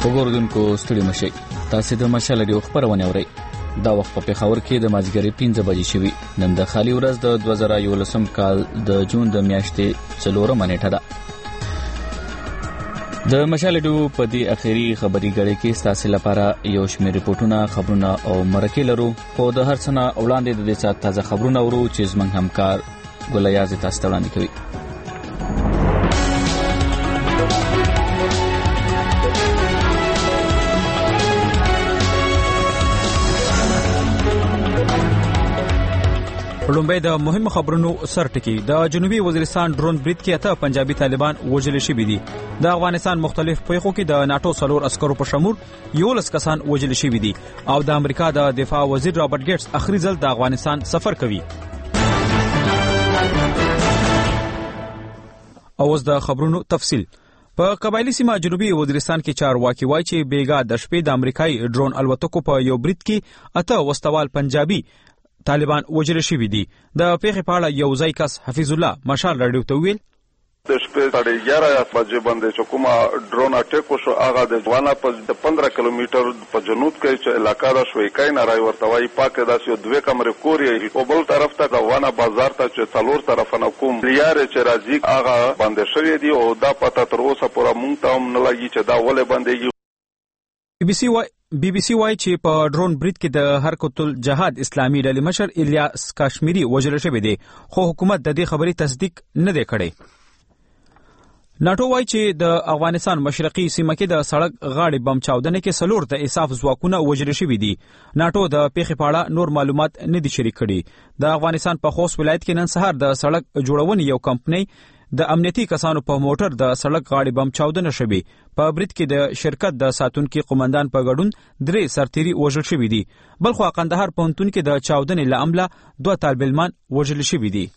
وګوردونکو ستړي مشئ، تاسو د مشال رادیو خبرونه اورئ. دا وخت په پېښور کې د مازیګر 5 بجې شوي. نن د خالي ورځ د 2011 کال د جون د میاشتې 4 نیټه ده. د مشال رادیو په دې اخیری خبري غړي کې تاسو لپاره یو شمېر ریپورتونه، خبرونه او مرکې لرو. خو د هر څه نه وړاندې د دې څه تازه خبرونه ورو چې زموږ همکار ګلیاز تاسو ته وړاندې کوي. لومبه د مهمو خبرونو سرټکی. د جنوبي وزیرستان ډرون برید کې 8 پنجابي طالبان وژل شوي دي. د افغانستان مختلف پیښو کې د ناتو څلور عسکرو په شمول 11 کسان وژل شوي دي او د امریکا د دفاع وزیر رابرټ ګیټس اخري ځل د افغانستان سفر کوي. اوس د خبرونو تفصیل. په قبایلی سیمه جنوبي وزیرستان کې چارواکي وایي چې بیګا د شپې د امریکایي ډرون الوتکو په یو برید کې 8 وسوال پنجابي طالبان وژل شوي دي. د پیښې په اړه یو ځای کس حفیظ الله مشال رادیو ته ویل: د شپې 11:30 بجې باندې چې کومه ډرون اټیک وشو، هغه د ځوانه په 15 کیلومتر په جنوب کې چې علاقہ د شویکای نه راي ورته وایي پاکه داسې دوه کمرې کورې او بل طرف ته ځوانه بازار ته چې څلور طرفونه کوم لیاره چې راځي هغه باندې شوی دی او دا پته تر اوسه پورې مونږ ته هم نه لګي چې دا ولې باندې. بی بی سی وايي چې په ډرون برید کې د حرکت الجهاد اسلامي ډلې مشر الیاس کاشمیری وژل شوی دی، خو حکومت د دې خبرې تصدیق نه دی کړی. ناتو وايي چې د افغانستان مشرقي سیمه کې د سړک غاړې بم چاودنې کې 4 د اساف ځواکونه وژل شوي دي. ناتو د پیښې په اړه نور معلومات نه دي شریک کړي. د افغانستان په خوست ولایت کې نن سهار د سړک جوړونې یو کمپنۍ د امنیتي کسانو په موټر د سړک غاړې بم چاودنه شوې. په برید کې د شرکت د ساتونکي قومندان په ګډون 3 سرتیري وژل شوي دي. بلخو قندهار پوهنتون کې د چاودنې له امله 2 طالب علمان وژل شوي دي.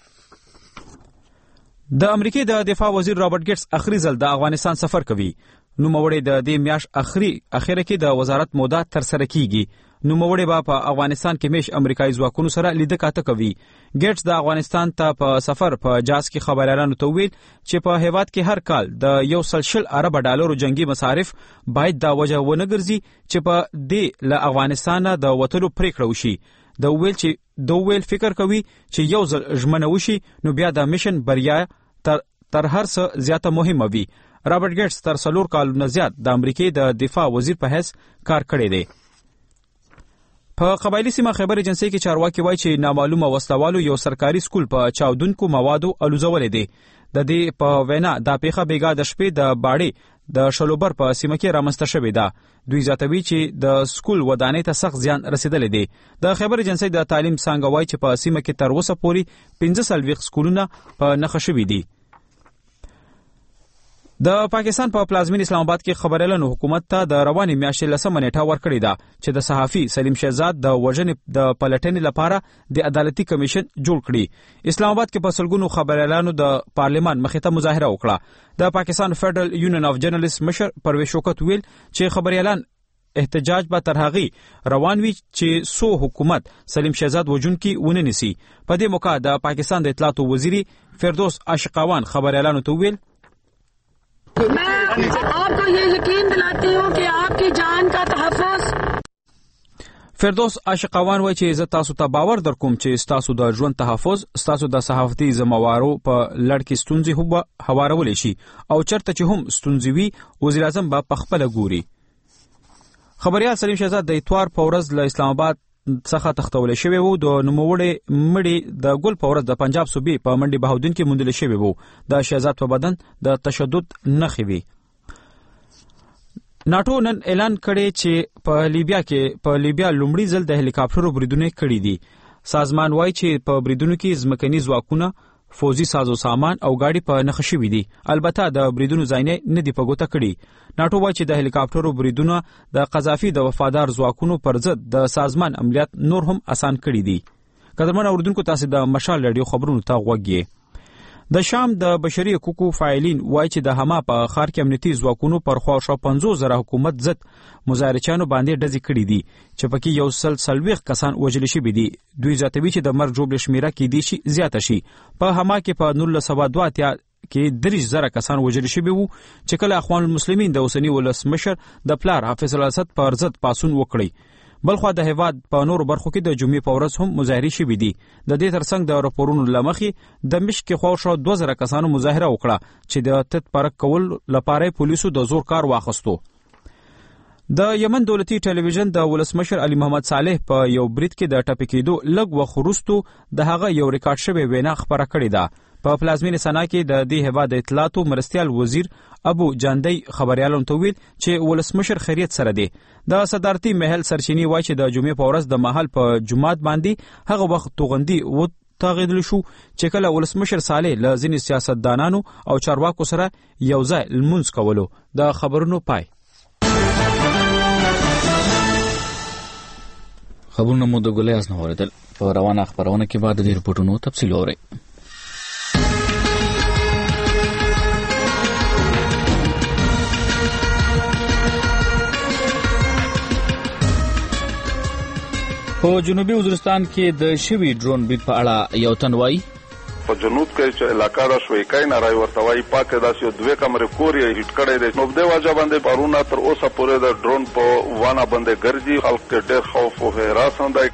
د امریکای د دفاع وزیر رابرټ ګیټس اخري ځل د افغانستان سفر کوي. نوموړی د دې میاشت اخره کې د وزارت موده تر سره کیږي. نوموړی په افغانستان کې میش امریکایي ځواکونو سره لیده کاته کوي. ګیټس د افغانستان ته په سفر په جاز کې خبريالانو ته ویل چې په هیواد کې هر کال د 100 ارب ډالرو جنگي مصارف باید دا وجه ونه ګرځي چې په دې له افغانستان د وټلو پریکړه وشي. دوی فکر کوي چې یو ځل ژمنه وشي نو بیا د میشن بریا تر هر څه زیاته مهمه وي. رابرټ ګیټس تر 4 کالونو زیات د امریکای د دفاع وزیر په حیث کار کړی دی. په قبایلی سیمه خیبر ایجنسی کې چارواکي وایي چې نامعلومه وسلوالو یو سرکاري سکول په چاودونکو موادو الوزولې دي. د دې په وینا دا پیښه بیګا د شپې د باړې د شلوبر په سیمه کې رامنځته شوې ده. دوی زیاتوي چې د سکول ودانۍ ته سخت زیان رسیدلی دی. د خیبر ایجنسی د تعلیم څانګه وایي چې په سیمه کې تر اوسه پورې 15 سکولونه په نښه شوي دي. د پاکستان په پلازمین اسلام آباد کې خبريالانو حکومت ته د رواني میاشتې 10 نیټه ورکړې ده چې د صحافي سلیم شهزاد د وژنې د پلټنې لپاره د عدالتي کمیشن جوړ کړي. اسلام آباد کې په سلګونو خبريالانو د پارلمان مخې ته مظاهره وکړه. د پاکستان فدرل یونین اف جرنالست مشر پرویز شوکت ویل چې خبريالان احتجاج به تر هغه روان وي چې سو حکومت سلیم شهزاد وژونکي ونه نسی. په دې موقع د پاکستان د اطلاعات وزیر فردوس عاشقوان خبريالانو ته ویل: मैं आपको ये यकीन दिलाती हूँ कि आपकी जान का तहफ़्फ़ुज़. فردوس عاشقوان وایي چې زه تاسو ته باور درکوم چې تاسو د ژوند تحفظ تاسو د صحافتي ذمہوارو په لړ کې ستونزې هوارولې شي او چرته چې هم ستونزې وي وزیر اعظم به پخپله ګوري. خبريال سلیم شهزاد د اتوار په ورځ له اسلام آباد څخه تختول شوی وو. د نوموړي مړی د ګل په ورځ د پنجاب صوبې په منډي بهاودین کې موندل شوی وو. د شهزاد په بدن د تشدد نښې وي. ناتو نن اعلان کړی چې په لیبیا لومړي ځل د هلیکاپټرو بریدونه کړي دي. سازمان وایي چې په بریدونو کې ځمکني ځواکونه، فوزي سازو سامان او گاډي په نښه شوي دي. البته د بریدونو ځایونه نه دي په ګوته کړي. ناتو وایي چې د هلیکاپټرو بریدونه د قذافي د وفادار ځواکونو پر ضد د سازمان عملیات نور هم آسان کړي دي. قدرمن اوریدونکو، تاسو د مشال رادیو خبرونو ته غوږ یې. د شام د بشري حقوقو فاعلین وایي چې د حما په ښار کې امنیتي ځواکونو پر خوا 50,000 حکومت ضد مظاهرچیانو باندې ډزې کړي دي چې پکې 140 کسان وژل شوي دي. دوی زیاتوي چې د مرګ ژوبل شمیره کې دي شي زیاته شي. په حما کې په 1982 کې 30,000 کسان وژل شوي وو چې کله اخوان المسلمین د اوسنی ولسمشر د پلار حافظ الاسد پر ضد پاسون وکړي. بلخو د هیواد په نورو برخو کې د جمعې په ورځ هم مظاهرې شوې دي. د دې ترڅنګ د راپورونو لمخې د مشک خواوشا 2000 کسانو مظاهره وکړه چې د تت پرک کول لپاره پولیسو د زور کار واخستو. د یمن دولتي ټلویزیون د ولسمشر علي محمد صالح په یو برید کې د ټاپې کېدو لږ وخت وروسته د هغه یو ریکارډ شوی وینا خبره کړې ده. په پلازمینې سنا کې د دې هیواد اطلاعاتو مرستیال وزیر ابو جاندی خبريالانو ته ویل چې ولسمشر خیریت سره دی. د صدارتي محل سرچینی وایي چې د جمعې په ورځ د محل په جمعات باندې هغه وخت توغندي و تغیدل شو چې کله ولسمشر صالح له ځینې سیاستدانانو او چارواکو سره یو ځای لمونځ کولو. د خبرونو پای. خبرونه مو د ګلیاس نه اوریدل. په روانه خبرونه کې بعد د ریپورتونو تفصیل اورئ. په جنوبي وزیرستان کې د شوی ډرون برید په اړه یو تن وایي په جنوب کې چې علاقہ دا شوي کای نه راي ورته وایي پاکه داسې دوه کمرې کوري هیټ کړي دي. نو د واجب باندې پرونه تر اوسه پورې د ډرون په وانه باندې ګرځي. خلک ډېر خوف او هراس اندای.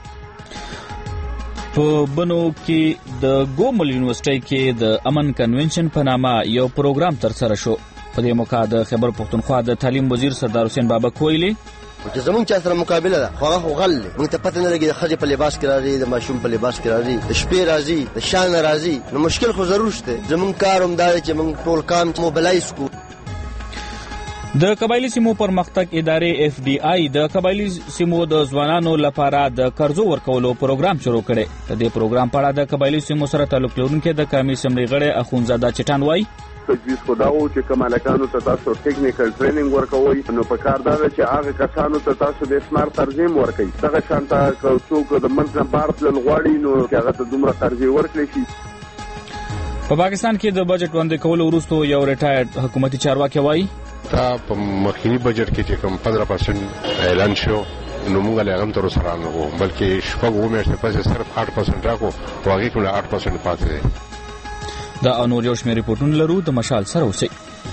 په بنو کې د ګومل یونیورسيټي کې د امن کنونشن په نامه یو پروګرام ترسره شو. په دې موقع د خیبر پختونخوا د تعلیم وزیر سردار حسین بابک ویلي چې زمونږ چا سره مقابله ده خو هغه غل موږ ته پته نه لګي د خځې په لباس کې راځي د ماشوم په لباس کې راځي د شپې راځي د شان راځي. نو مشکل خو ضرور شته. زمونږ کار هم دا چې موږ ټول کام موبلایز کو. د قبایلی سیمو پرمختګ ادارې FDI د قبایلی سیمو د ځوانانو لپاره د قرضو ورکولو پروګرام شروع کړي. د دې پروګرام په اړه د قبایلی سیمو سره تعلق لرونکي د قومي اسمبلی غړي اخونزاده چټان وایي تجویز خو دا و چې کوم الکانو ته تاسو ټیکنیکل ټریننګ ورکوي. نو په کار دا چې هغه کسانو ته تاسو د سمارټ ترجمه ورکوي. دغه شانته څوک د منځ بارت لغواړي نو هغه ته دومره ترجمه ورکړي شي. په پاکستان کې د بجټ وړاندې کولو وروسته یو ریټایرډ حکومتي چارواکي وایي تا په مخکینی بجټ کې چې کوم 15% اعلان شو نو موږ له هغه تر سره نه وو بلکې شپږ میاشتې پس صرف 8% راکو او هغه کوم 8% پاتې دی. دا انور یو شمېر ریپورتونه لرو د مشال سره اوسئ.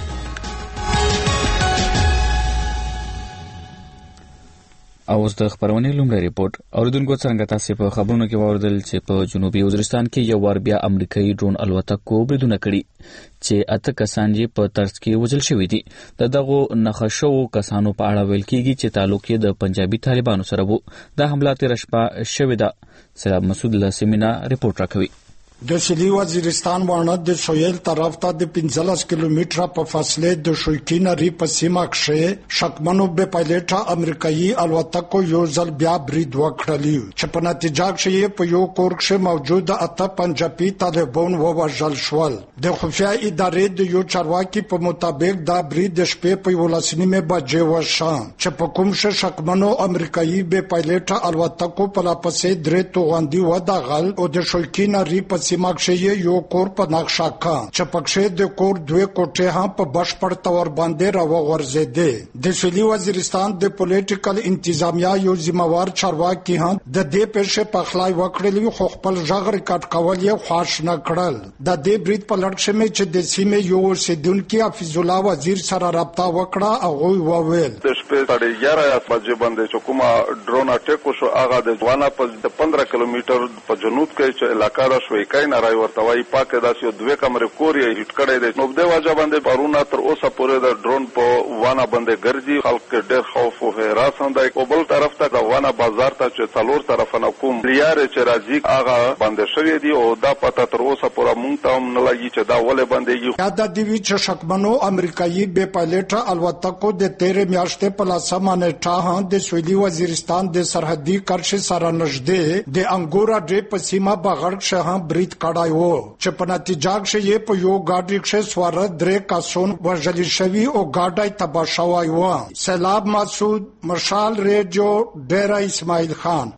اوس د خبرونې لومړی ریپورت اوریدونکو څنګه تاسو په خبرونو کې واوریدل چې په جنوبي وزیرستان کې یو وار بیا امریکایي ډرون الوتکو بریدونه کړي چې 8 کسان یې په ترڅ کې وژل شوي دي. دغه نخښو کسانو په اړه ویل کېږي چې تعلق یې د پنجابي طالبانو سره وو. د حمله تیر شپه شوې ده. سلام مسعود له سیمینا ریپورت راکوي. د سلی وزیرستان وانه د سویل طرف ته د 15 کیلومتره په فاصله د شوکین ری په سیمه کې شکمنو به پایلټه امریکایي الوتکو یو ځل بیا برید وکړلی چې په نتیجه کې په یو کور کې موجود 8 پنجابي طالبان ووژل شول. د خفیه ادارې د یو چارواکي په مطابق دا برید د شپې په 12 بجې وشو چې په کوم شکمنو امریکایي به پایلټه الوتکو په لاپسې درې توغندي ودغل او د شوکین ری په سیماکشه یو کور په نقشه کا چې پکشه د کور دوه کوټه هم په بشپړ تور باندې راوغورځیدي. د سویلي وزیرستان د پولیټیکل انتظامیه یو ذمہوار چارواکي هم د دې پېښې په خلای وکړلی خو خپل ژغ ریکارډ کول یې خوښ نه کړل. د دې برید په لړ کې چې د سیمې یو اوسیدونکو حفیظ الله وزیر سره رابطه وکړه او وویل د شپې 11 بجې باندې چې کومه ډرون اټیک وشو هغه د ځوانه په 15 کیلومتر په جنوب کې چې علاقہ دا شوي کای نه راي ورته وایي پاکه داسې دوه کمرې کوري هیټ کړي دي. نو د واجب باندې پرونه تر اوسه پورې د ډرون په وانه باندې ګرځي. خلک ډېر خوف او هراس اندای. او بل طرف ته د وانه بازار ته چې څلور طرفه کوم لیار چې راځي هغه باندې شوی دی او دا پته تر اوسه پورې مونږ ته هم نه لګي چې دا ولې باندې یو دا دی چې شکمنو امریکایي به پایلټه الوتکو د 13 میاشتې په لاسمه نیټه د سویلي وزیرستان د سرحدي کرښې سره نږدې د انګورا ډې په سیمه بغړ شه برید کړای وو چې په نتیجه کې په یو گاډي کې سوار درې کسان وژل شوي او گاډي تباه شوی و. سلام مسعود مشال ریډیو ډیرا اسماعیل خان.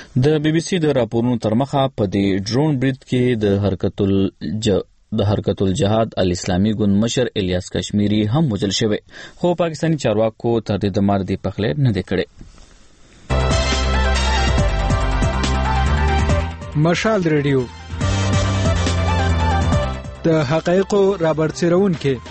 د BBC د راپورونو تر مخه په دې ډرون برید کې د حرکت الجهاد الاسلامي ګوند مشر الیاس کشمیری هم وژل شوی خو پاکستاني چارواکو تر دې د مار دی پخله نه دی کړی. مشال ریډیو د حقایقو رابرسېرونکي.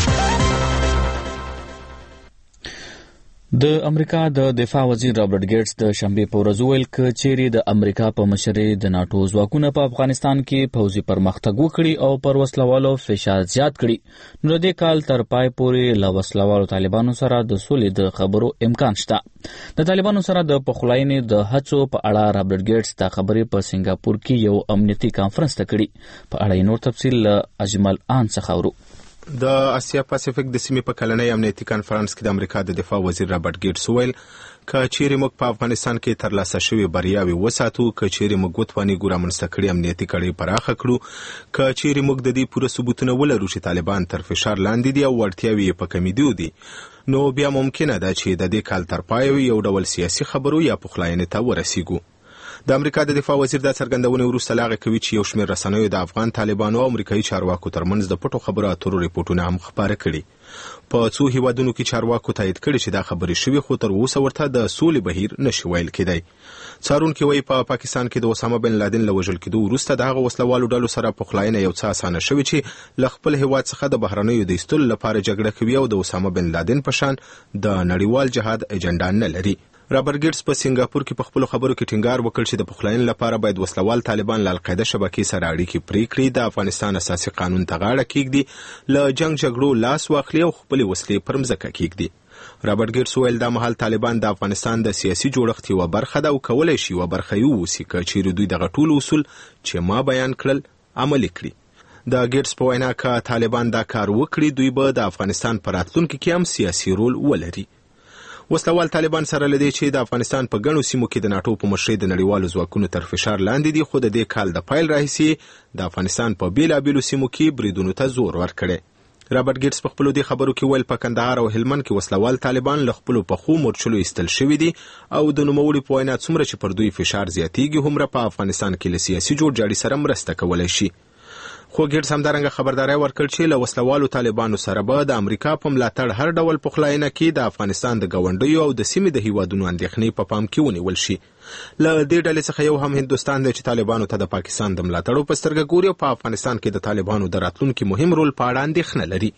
د امریکا د دفاع وزیر رابرټ ګیټس د شنبې په ورځ وویل چې چیرې د امریکا په مشرۍ د ناتو ځواکونه په افغانستان کې پوځي پرمختګ وکړي او پر وسلوالو فشار زیات کړي نو د کال تر پای پورې له وسلوالو طالبانو سره د سولې د خبرو امکان شته. د طالبانو سره د پخلاینې د هڅو په اړه رابرټ ګیټس دا خبرې په سنگاپور کې یو امنیتي کانفرنس ته کړي. په اړه نور تفصیل له اجمل آن څخه اورو. د اسیا پاسفیک د سیمې په کلنۍ امنیتي کانفرنس کې د امریکا د دفاع وزیر رابرټ ګیټس وویل که چیرې موږ په افغانستان کې ترلاسه شوې بریاوې وساتو، که چیرې موږ وتوانیږو رامنځته کړي امنیتي کړۍ پراخه کړو، که چیرې موږ د دې پوره ثبوتونه ولرو چې طالبان تر فشار لاندې دي او وړتیاوې یې په کمیدو دي، نو بیا ممکنه ده چې د دې کال تر پایه یو ډول سیاسي خبرو یا پخلاینې ته ورسیږو. د امریکا د دفاع وزیر دا څرګندونه وروسته لاغه کوي چې یو شمېر رسنیو د افغان طالبانو او امریکایي چارواکو ترمنځ د پټو خبرو اترو ریپورتونه هم خپاره کړي. په څو هیوادونو کې چارواکو تایید کړي چې دا خبرې شوي، خو تر اوسه ورته د سولې بهیر نشي ویل کېدی. څارونکي وایي په پاکستان کې د اسامه بن لادن له وژل کېدو وروسته د هغه وسلوالو ډلو سره پخلاینه یو څه اسانه شوې چې له خپل هیواد څخه د بهرنیو د ایستلو لپاره جګړه کوي او د اسامه بن لادن په شان د نړیوال جهاد ایجنډا نه لري. رابرټ ګیټس په سنگاپور کې په خپل خبرو کې ټینګار وکړ چې د پخلاینې لپاره باید وسلوال طالبان له القاعده شبکې سره اړیکې پرې کړي، د افغانستان اساسي قانون ته غاړه کېږدي، له جنگ جګړو لاس واخلي او خپلې وسلې پر مځکه کېږدي. رابرټ ګیټس ویل دا مهال طالبان د افغانستان د سیاسي جوړښت یوه برخه ده او کولی شي یوه برخه یې واوسي که چیرې دوی دغه ټول اصول چې ما بیان کړل عملي کړي. د ګیټس په وینا که طالبان دا کار وکړي، دوی به د افغانستان په راتلونکي کې هم سیاسي رول ولري. وسلوال طالبان سره لدی چې د افغانستان په ګڼو سیمو کې د ناتو په مشرۍ د نړیوالو ځواکونو تر فشار لاندې دي، خو د دې کال د پیل راهیسې د افغانستان په بیلابیلو سیمو کې بریدونو ته زور ورکړی. رابرټ ګیټس په خپلو دې خبرو کې ویل په کندهار او هلمند کې وسلوال طالبان له خپلو پخو مورچلو ایستل شوي دي او د نوموړي په وینا څومره چې پر دوی فشار زیاتیږي هومره په افغانستان کې له سیاسي جوړجاړي سره مرسته کولی شي. خو ګیټس همدارنګه خبرداری ورکړ چې له وسلوالو طالبانو سره به د امریکا په ملاتړ هر ډول پخلاینه کې د افغانستان د ګاونډیو او د سیمې د هیوادونو اندېښنې په پام کې ونیول شي. له دې ډلې څخه یو هم هندوستان دی چې طالبانو ته د پاکستان د ملاتړو په سترګه ګوري او په افغانستان کې د طالبانو د راتلونکي مهم رول په اړه اندېښنه لري.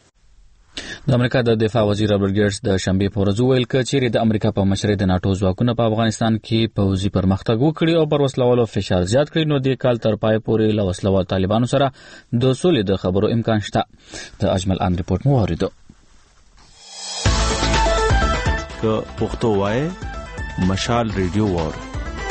د امریکا د دفاع وزیر رابرټ ګیټس د شنبې په ورځ وویل چې چیرې د امریکا په مشرۍ د ناتو ځواکونه په افغانستان کې پوځي پرمختګ وکړي او پر وسلوالو فشار زیات کړي نو د کال تر پای پورې له وسلوال طالبانو سره د سولې د خبرو امکان شته. د اجمل آن ریپورت مو واوریدو. که پښتو وای مشال ریډیو وور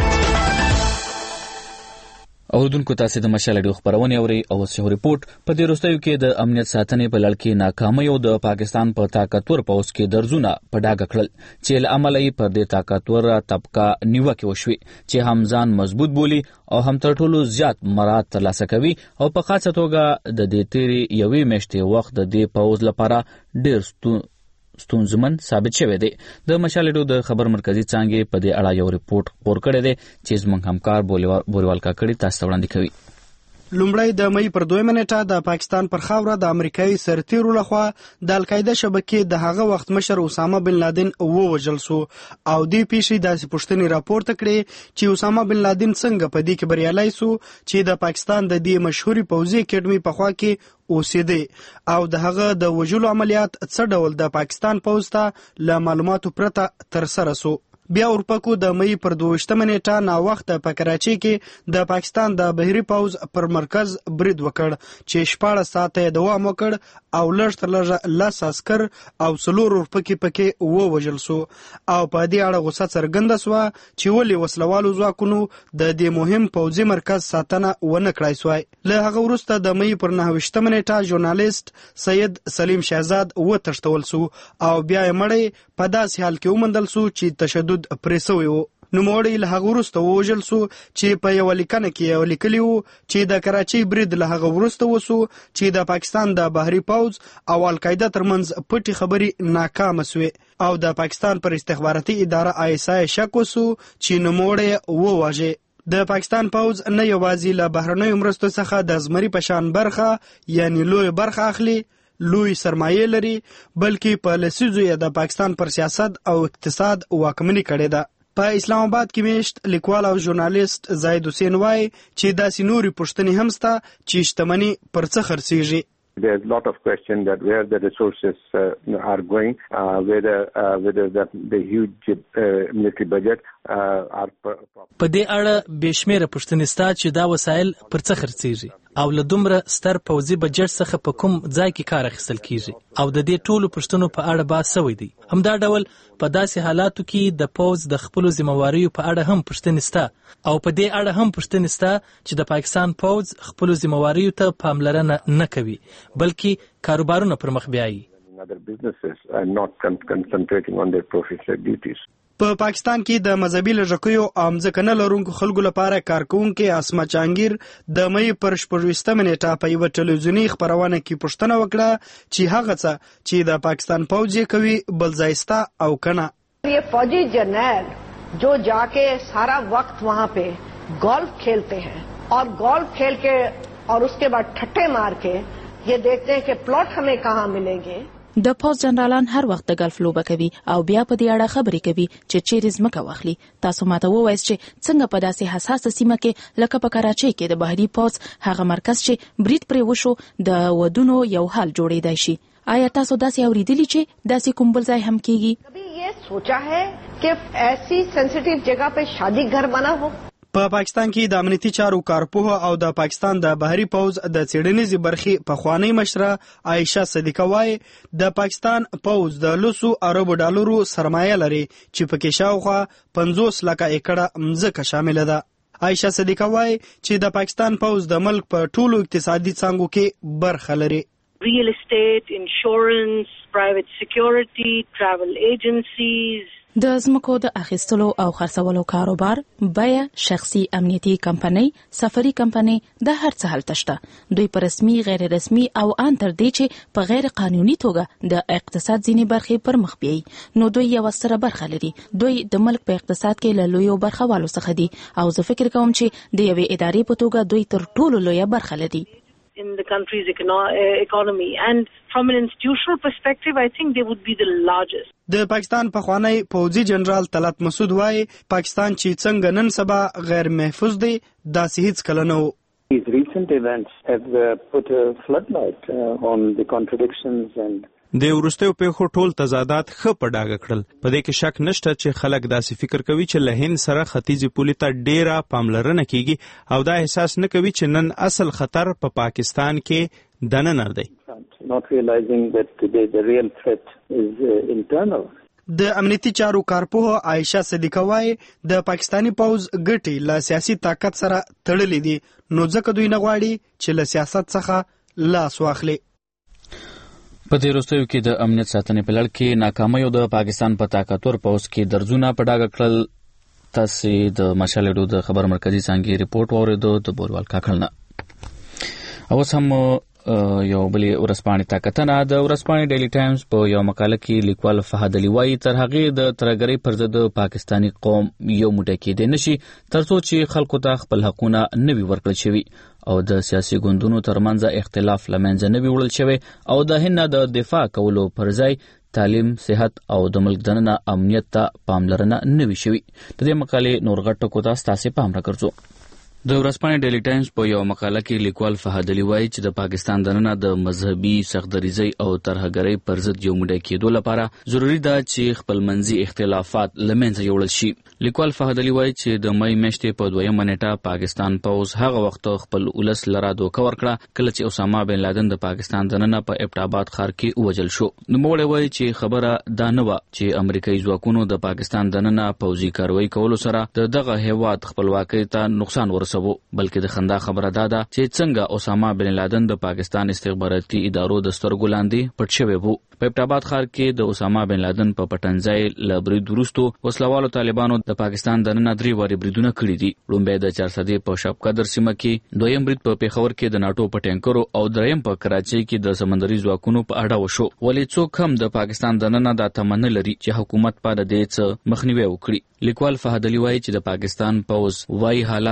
اوردونکو تاسو د مشال ریډیو خبرونه اوري او څه ریپورت په دې وروستیو کې د امنیت ساتنې په لړ کې ناکامۍ او د پاکستان په طاقتور پوځ کې درزونه په ډاګه کړل چې له امله یې پر دې طاقتور طبقه نیوکه وشوي چې هم ځان مضبوط بولي او هم تر ټولو زیات مراد ترلاسه کوي او په خاصه توګه د دې تیرې یوې میاشتې وخت د دې پوځ لپاره ډېر ستونزمن ثابت شوی دی. د مشال ریډیو د خبر مرکزی څانګې په دې اړه یو ریپورت خپور کړی دی چې زموږ همکار بوریوال کاکړي تاسو ته وړاندې کوي. لومړی د مئی پر 2 نیټه د پاکستان پر خاوره د امریکایي سرتیرو لخوا د القاعده شبکې د هغه وخت مشر اسامه بن لادن ووژل شو او دې پیښې داسې پوښتنې راپورته کړې چې اسامه بن لادن څنګه په دې کې بریالی شو چې د پاکستان د دې مشهوري پوځي اکیډمي په خوا کې اوسېده او د هغه د وژلو عملیات څه ډول د پاکستان پوځ ته له معلوماتو پرته ترسره شو. بیا اورپکو د مئی پر 22 نیټه نا وخت په کراچۍ کې د پاکستان د بحري پوځ پر مرکز برید وکړ چې 14 ساعته دوام وکړ او لږ تر لږه 10 عسكر او 4 اورپکي پکې ووژل شو او په دې اړه غوسه څرګنده شوه چې ولې وسلوالو ځواکونو د دې مهم پوځي مرکز ساتنه ونه کړای شوای. له هغه وروسته د مئی پر 29 نیټه ژورنالیست سید سلیم شهزاد وتښتول شو او بیا یې مړی په داسې حال کې ومندل شو چې تشدد پریسوي وو. نوموړی له هغه وروسته ووژل شو چې په یو لیکنه کې لیکلی وو چې د کراچۍ برید له هغه وروسته وسو چې د پاکستان د بحري پوځ او القاعده ترمنځ پټي خبرې ناکامه شوې او د پاکستان پر استخباراتي اداره ISI شک وسو چې نوموړی وواژه. د پاکستان پوځ نه یوازې له بهرنیو مرستو څخه د زمري په شان برخه یعنی لوی برخه اخلي، لوی سرمایه لري، بلکې په لسیزو یې د پاکستان پر سیاست او اقتصاد واکمني کړې ده. په اسلام آباد کې میشت لیکوال او ژورنالیست زاید حسین وایي چې داسې نورې پوښتنې هم شته چې شتمني پر څه خرڅېږي. There's a lot of question that where the resources are going, whether the huge military budget are. په دې اړه بېشمېره پوښتنې شته چې دا وسایل پر څه خرڅېږي او له دومره ستر پوځي بجټ څخه په کوم ځای کې کار اخیستل کیږي او د دې ټولو پوښتنو په اړه بحث شوی دی. همدا ډول په داسې حالاتو کې د پوځ د خپلو ذمهواریو په اړه هم پوښتنې شته او په دې اړه هم پوښتنې شته چې د پاکستان پوځ خپلو ذمهواریو ته پاملرنه نه کوي بلکې کاروبارونه پر مخ بیایي. په پاکستان کې د مذهبي لږکیو او ځمکه نه لرونکو خلکو لپاره کارکوونکې اسما چانګیر د مې پر 26 نیټه په یوه ټلویزیوني خپرونه کې پوښتنه وکړه چې هغه څه چې د پاکستان پوځ یې کوي بل ځای شته او کنه. یہ فوجی جرنیل جو جا کے سارا وقت وہاں پہ گولف کھیلتے ہیں اور گولف کھیل کے اور اس کے بعد ٹھٹے مار کے یہ دیکھتے ہیں کہ پلاٹ ہمیں کہاں ملیں گے. د پوز جنرالان هر وخت د ګلف لوبه کوي او بیا په دې اړه خبرې کوي چې چیرې ځمکه واخلي. تاسو ماته ووایئ چې څنګه په داسې حساسه سیمه کې لکه په کراچۍ کې د بهري پوز هغه مرکز چې برید پرې وشو د ودونو یو حال جوړېدای شي. آیا تاسو داسې اوریدلی چې داسې کوم بل ځای هم کیږي؟ کبھی یہ سوچا ہے کہ ایسی سینسیټیو جگہ پہ شادی گھر بنا ہو؟ په پاکستان کې د امنیتي چارو کارپوه او د پاکستان د بهري پوز د څېړنیزې برخې پخوانی مشره عایشه صدیقه وایي د پاکستان پوز د لسو اربو ډالرو سرمایه لري چې پکې شاوخوا 50 لکه ایکړه مځکه شامل ده. عایشه صدیقه وایي چې د پاکستان پوز د ملک په ټولو اقتصادي څانګو کې برخه لري. Real estate, insurance, private security, travel agencies. د ځمکو د اخیستلو او خرڅولو کاروبار، بیه، شخصي امنیتي کمپنۍ، سفري کمپنۍ، د هر څه هلته شته. دوی په رسمي، غیر رسمي او ان تر دې چې په غیر قانوني توګه د اقتصاد ځینې برخې پر مخ بیایي. نو دوی یو ستره برخه لري. دوی د ملک په اقتصاد کې له لویو برخوالو څخه دي او زه فکر کوم چې د یوې ادارې په توګه دوی تر ټولو لویه برخه لري in the country's economy, and from an institutional perspective I think they would be the largest. د پاکستان پخوانی پوځي جنرال طلعت مسعود وایي پاکستان چې څنګه نن سبا غیر محفوظ دی داسې هیڅ کله نه و. These recent events have put a floodlight on the contradictions and د وروستیو پیښو ټول تضادات ښه په ډاګه کړل. په دې کې شک نشته چې خلک داسې فکر کوي چې له هند سره ختیځې پولې ته ډیره پاملرنه کیږي او دا احساس نه کوي چې نن اصل خطر په پاکستان کې دننه دی. Not realizing that the real threat is internal. د امنیتي چارو کارپوه عایشه صدیقه وایي د پاکستانی پوز ګټې له سیاسي طاقت سره تړلې دي نو ځکه دوی نه غواړي چې له سیاست څخه لاس واخلي. په دې وروستیو کې د امنیت ساتنې په لړ کې ناکامیو د پاکستان په طاقتور پوځ کې درځونه په ډاګه کړل. تاسو د مشال ریډیو د خبر مرکزی څنګه ریپورت واوریدو د بوروال کاکړنه. اوس هم یو بلې ورځپاڼې ته کتنه. د ورځپاڼې ډیلی ټایمز په یو مقاله کې لیکوال فهد علي وایي تر هغې د ترهګرۍ پر ضد پاکستاني قوم یو موټی کېدی نشي تر څو چې خلکو ته خپل حقونه نه وي ورکړل شوي او د سیاسي ګوندونو ترمنځ اختلاف له منځه نه وي وړل شوی او د هند د دفاع کولو پر ځای تعلیم، صحت او د ملک دننه امنیت ته پاملرنه نه وي شوې. د دې مقالې نور غټ ټکو ته ستاسې پام راګرځو. د ورځپاڼې ډیلی ټایمز په یو مقاله کې لیکوال فهد علي وایي چې د پاکستان دننه د مذهبي سختدریزۍ او ترهګرۍ پر ضد یو موټی کېدو لپاره ضروري ده چې خپلمنځي اختلافات له منځه یوړل شي. لیکوال فهد علي وایي چې د مې میاشتې په 2 نیټه پاکستان پوز هغه وخت خپل ولس لرا دوکه ورکړه کله چې اسامه بن لادن د پاکستان دننه په ابټاباد ښار کې ووژل شو. نوموړی وایي چې خبره دا نه وه چې امریکایي ځواکونو د پاکستان دننه پوځي کاروایی کولو سره د دغه هیواد خپلواکۍ ته نقصان ورسوي بلکې د خندا خبره دا ده چې څنګه اسامه بن لادن د پاکستان استخباراتي ادارو د سترګو لاندې پټ شوی وو. په ابټاباد ښار کې د اسامه بن لادن په پټنځای له برید وروسته وسلوالو طالبانو د پاکستان دننه 3 وارې بریدونه کړي دي. لومبی د 400 په شب قدر سیمه کې، دویم برید په پیښور کې د ناټو په ټینکرو او دریم په کراچۍ کې د سمندري ځواکونو په اړه وشو. ولې څوک هم د پاکستان دننه دا تمنه لري چې حکومت په دې څه مخنیوي وکړي. لیکوال فهد علي وایي چې د پاکستان پوز وايي حالات په قابو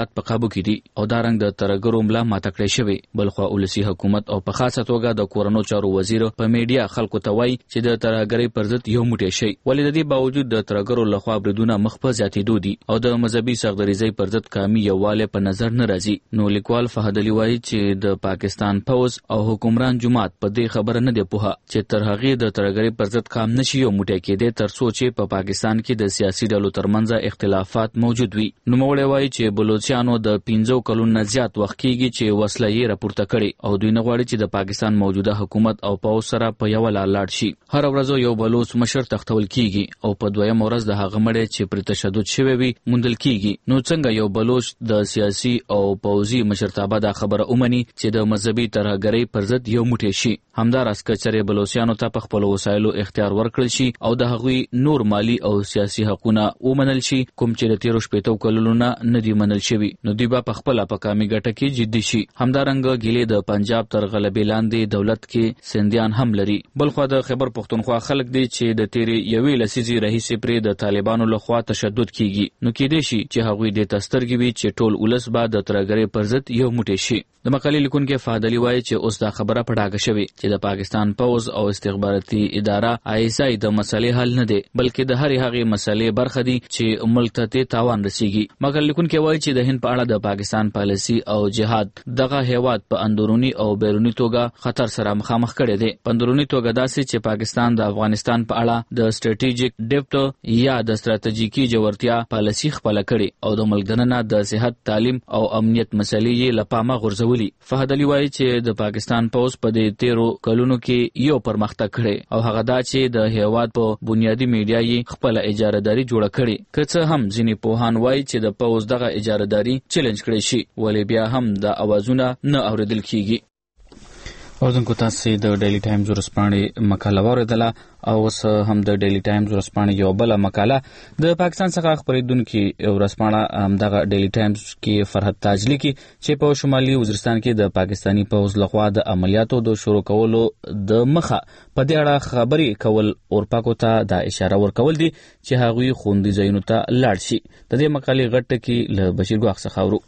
منصبو کې دي او دا رنګ د ترګرو ملا ماته کړی شوی. بلخو ولسی حکومت او په خاصه توګه د کورونو چارو وزیر په میډیا خلکو ته وایي چې د ترګرۍ پر ضد یو موټی شي. ولې د دې باوجود د ترګرو لخوا بریدونه مخ په زیاتېدو دي او د مذهبي سغدریزۍ پر ضد کامي یووالی په نظر نه راځي. نو لیکوال فهد علي وایي چې د پاکستان پوز او حکمران جماعت په دې خبره نه دی پوهه چې تر هغې د ترګرۍ پر ضد کام نشي یو موټی کېدی تر څو چې په پاکستان کې د سیاسي ډلو ترمنځ اختلافات موجود وي. نوموړی وایي چې بلوچستانو د 15 کلونو زیات وخت کېږي چې وسله یې راپورته کړي او دوی نه غواړي چې د پاکستان موجوده حکومت او پوز سره په یو لاړ شي. هر ورځ یو بلوچ مشر تختول کیږي او په دویم ورځ د هغه مړی چې پر تشدد شوی وي موندل کیږي. نو څنګه یو بلوچ د سیاسي او پوزي مشرتابه دا خبره اومني چې د مذهبي ترهګرۍ پر ضد یو موټی شي؟ همداراز کچره بلوچستانو ته په خپل وسایلو اختیار ورکړل شي او د هغوی نور مالی او سیاسي حقوقونه ومنل شي کوم چې د 13 کلونو نه دی منل شوی. نو دوی په خپل په کامي ګټه کې جدي شي. همدارنګ ګیلې د پنجاب تر غلبې لاندې دولت کې سندیان هم لري. بلخو د خیبر پختونخوا خلک دي چې د تیرې یوې لسیزې راهیسې پرې د طالبانو لخوا تشدد کیږي. نو کېدای شي چې هغوی د تسترګي وي چې ټول ولس به د ترګرۍ پر ضد یو موټی شي. د مقالې لیکونکو فهد علي وایي چې اوس دا خبره په ډاګه شوې چې د پاکستان پوز او استخباراتي اداره ISI د مسلې حل نه دی بلکې د هرې هغې مسلې برخه دي چې ملک ته تاوان رسیږي. مګر لیکونکو وایي چې د هند په اړه د پاکستان پالیسي او جهاد دغه هیواد په اندرونی او بیرونی توګه خطر سره مخامخ کړي دي. په اندرونی توګه داسې چې پاکستان د افغانستان په اړه د سټریټیجیک ډیپټ یا د ستراتیژیکي جوړتیا پالیسي خپل کړي او د ملک دننه د صحت تعلیم او امنیت مسلې یې لپامه غورځولي. فهد علي وایي چې د پاکستان پوز په دې 13 کلونو کې یو پرمختګ کړي او هغه دا چې د هیواد په بنیادی میډیا یې خپل اجارهداري جوړه کړي. که څه هم ځینې پوهان وایي چې د پوز دغه اجارهداري چیلنج کړي شي ولې بیا هم د اوازونه نه اوریدل کیږي. او دغه تاسو د ډیلی ټایمز ورسپانې مقاله واوریدله او اوس هم د ډیلی ټایمز ورسپانې یو بل مقاله د پاکستان څخه خبرېدونکو ورسپانه دغه ډیلی ټایمز کې فرحت تاج لیکي چې په شمالي وزیرستان کې د پاکستانی پوز لخوا د عملیاتو د شروع کولو د مخه په دې اړه خبرې کول اورپاکو ته د اشاره ورکول دي چې هغوی خوندي ځایونو ته لاړ شي. د دې مقالې غټ کې له بشیر ګواخ څخه اورو.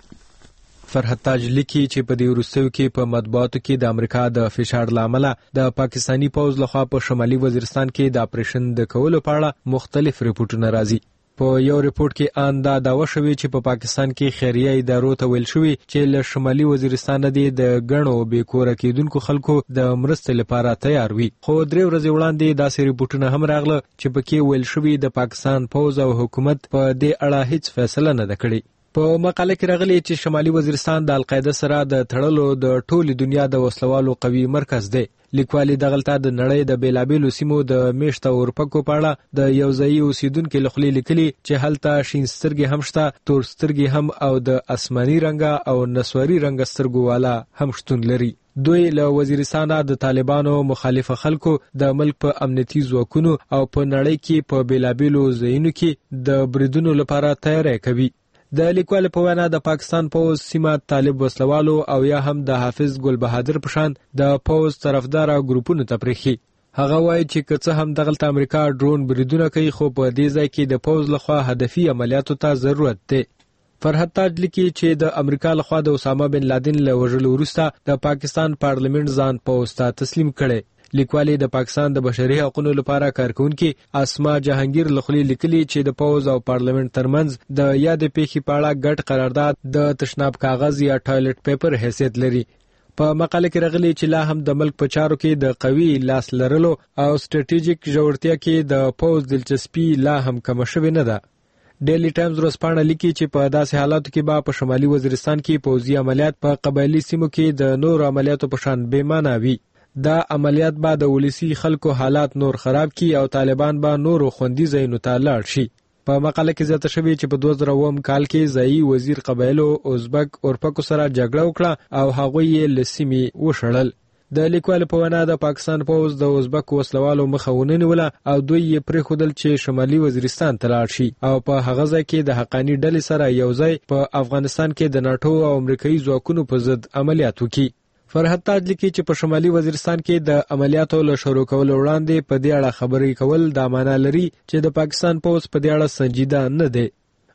فرحت تاج لیکي چې په دې وروستیو کې په مطبوعاتو کې د امریکا د فشار لامل د پاکستانی پوز لخوا په شمالي وزیرستان کې د اپریشن د کولو په اړه مختلف ریپورتونه راځي. په یو ریپورت کې ان دا داوا شوی چې په پاکستان کې خیریه ادارو ته ویل شوی چې له شمالي وزیرستان د غنو به کور کېدونکو خلکو د مرستې لپاره تیار وي. خو درې ورځې وړاندې داسې ریپورتونه هم راغله چې پکې ویل شوی د پاکستان پوز او حکومت په دې اړه هیڅ فیصله نه کړې. په مقاله کې راغلي چې شمالي وزیرستان د القاعده سره د تړلو د ټولي دنیا د وسلوالو قوي مرکز دی. لیکوالي دغلطه د نړۍ د بیلابیلو سیمو د میشته اورپکو په اړه د یو ځایي اوسیدونکو لخوا لیکلي چې هلته شین سترګې هم شته، تور سترګې هم او د اسماني رنګه او نسواري رنګه سترګو والا هم شتون لري. دوی له وزیرستان د طالبانو مخالف خلکو د ملک په امنیتي ځواکونو او په نړۍ کې په بیلابیلو ځایونو کې د بریدونو لپاره تیاری کوي. د لیکوال په وینا د پاکستان پوز سیمه طالب وسلوالو او یا هم د حافظ ګل بهادر په شان د پوز طرفدار ګروپونو ته پرېخي. هغه وایي چې که څه هم دغلته امریکا ډرون بریدونه کوي خو په دې ځای کې د پوز لخوا هدفي عملیاتو ته ضرورت دی. فرحت تاج لیکي چې د امریکا لخوا د اسامه بن لادن له وژلو وروسته د پاکستان پارلیمنت ځان پوز ته تسلیم کړي. لیکوالي د پاکستان د بشري حقوقو لپاره کارکونکي اسما جهانگیر لخوا لیکلي چې د پوز او پارلیمنت ترمنځ د یاد پیښې په اړه ګډ قرارداد د تشناب کاغذ یا ټایلټ پیپر حیثیت لري. په مقاله کې راغلي چې لا هم د ملک په چارو کې د قوي لاس لرلو او سټریټیجیک جوړتیا کې د پوز دلچسپي لا هم کم شوې نه ده. ډیلی ټایمز ورسپانه لیکي چې په داسې حالاتو کې به په شمالي وزیرستان کې پوځي عملیات په قبایلی سیمو کې د نور عملیاتو په شان بې معنی وي. دا عملیات به د ولسی خلکو حالات نور خراب کی او طالبان به نور خوندي ځایونو ته لاړ شي. په مقاله کې زیاته شوی چې په 2009 کال کې ځایي وزیر قبایلو ازبک اورپکو سره جګړه وکړه او هغه یې لسیمې وشړل. د لیکوال په وینا د پاکستان پوز د ازبک وسلوالو مخه ونیوله او دوی یې پرېښودل چې شمالي وزیرستان ته لاړ شي او په هغه ځای کې د حقاني ډلې سره یو ځای په افغانستان کې د ناټو او امریکایي ځواکونو په ضد عملیات وکړي. فرحت تاج لیکي چې په شمالي وزیرستان کې د عملیاتو له شروع کولو وړاندې په دې اړه خبرې کول دا معنی لري چې د پاکستان پوز په دې اړه سنجیده نه دی.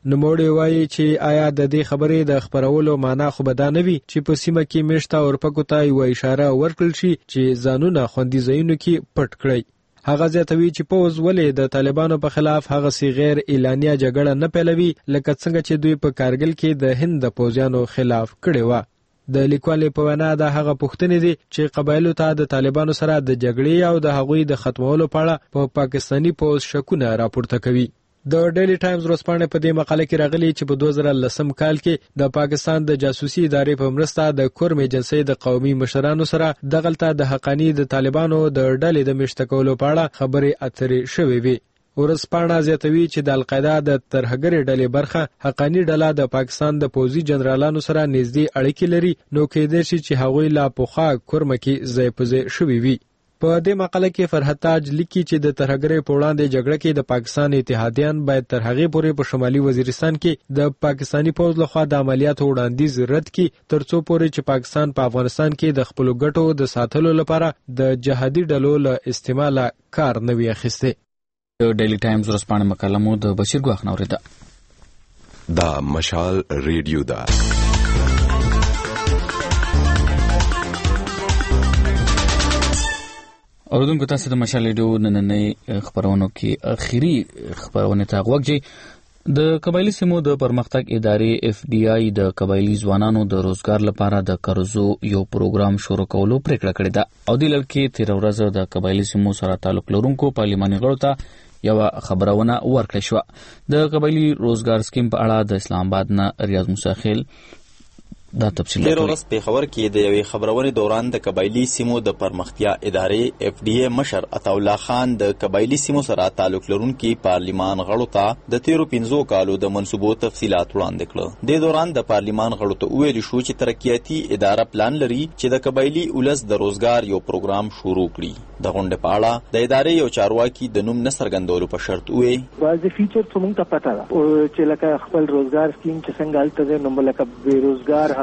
نوموړي وایي چې آیا د دې خبرې د خبرولو معنا خو به دا نه وي چې په سیمه کې میشته اورپکو ته یوه اشاره ورکړل شي چې ځانونه خوندي ځایونو کې پټ کړي. هغه زیاتوي چې پوز ولې د طالبانو په خلاف هغه سي غیر اعلانیه جګړه نه پیلوي لکه څنګه چې دوی په کارګل کې د هند د پوځیانو خلاف کړې وه. د لیکوال په وینا دا هغه پوښتنې دي چې قبایلو ته د طالبانو سره د جګړې او د هغوی د ختمولو په اړه په پاکستاني پوز شکونه راپورته کوي. د ډیلی ټایمز ورځپاڼې په دې مقاله کې راغلي چې په 2010 کال کې د پاکستان د جاسوسي ادارې په مرسته د کورم ایجنسۍ د قومي مشرانو سره دغلته د حقانی د طالبانو د ډلې د میشته کولو په اړه خبرې اترې شوې وي. ورځپاڼه زیاتوي چې د القاعده د ترهګرې ډلې برخه حقانی ډله د پاکستان د پوځي جنرالانو سره نږدې اړیکې لري، نو کېدای شي چې هغوی لا پخوا کورم کې ځای په ځای شوي وي. په دې مقاله کې فرحت تاج لیکي چې د ترهګرۍ په وړاندې جګړه کې د پاکستان اتحادیان باید تر هغې پورې په شمالي وزیرستان کې د پاکستاني پوځ لخوا د عملیاتو وړاندیز رد کړي ترڅو پورې چې پاکستان په افغانستان کې د خپلو ګټو د ساتلو لپاره د جهادي ډلو له استعماله کار نه وي اخیستی. د ډیلی ټایمز ورځپاڼې مقاله مو د بشیر ګواښ نه اورېده. دا مشال ریډیو ده. اوردونکو تاسو د مشال ریډیو نننۍ خبرونو کې اخیری خبرونه ته غوږی. د قبایلی سیمو د پرمختګ ادارې FDI د قبایلی ځوانانو د روزګار لپاره د قرضو یو پروګرام شروع کولو پریکړه کړې ده او د لړ کې 13 ورځې د قبایلی سیمو سره تعلق لرونکو پارلماني غړو ته یو خبرونه ورکړې شو. د قبایلی روزګار سکیم په اړه د اسلام آباد نه ریاض مساخیل دا تفصیل ډیر ورځ په خبر کې د یوې خبرونې دوران د قبایلی سیمو د پرمختیا ادارې FDA مشر عطاالله خان د قبایلی سیمو سره تعلق لرونکي پارلیمان غړو ته د 13 کالو د منصوبو تفصیلات وړاندې کړل. د دوران د پارلیمان غړو ته ویل شو چې ترقیاتي اداره پلان لري چې د قبایلی اولس د روزګار یو پروګرام شروع کړي. د غونډې په اړه د ادارې یو چارواکي د نوم نه څرګندولو په شرط وی واځي فیچر څه مونږ ته پته ده چې لکه خپل روزګار سکیم چې څنګه الته نو لکه بیروزګار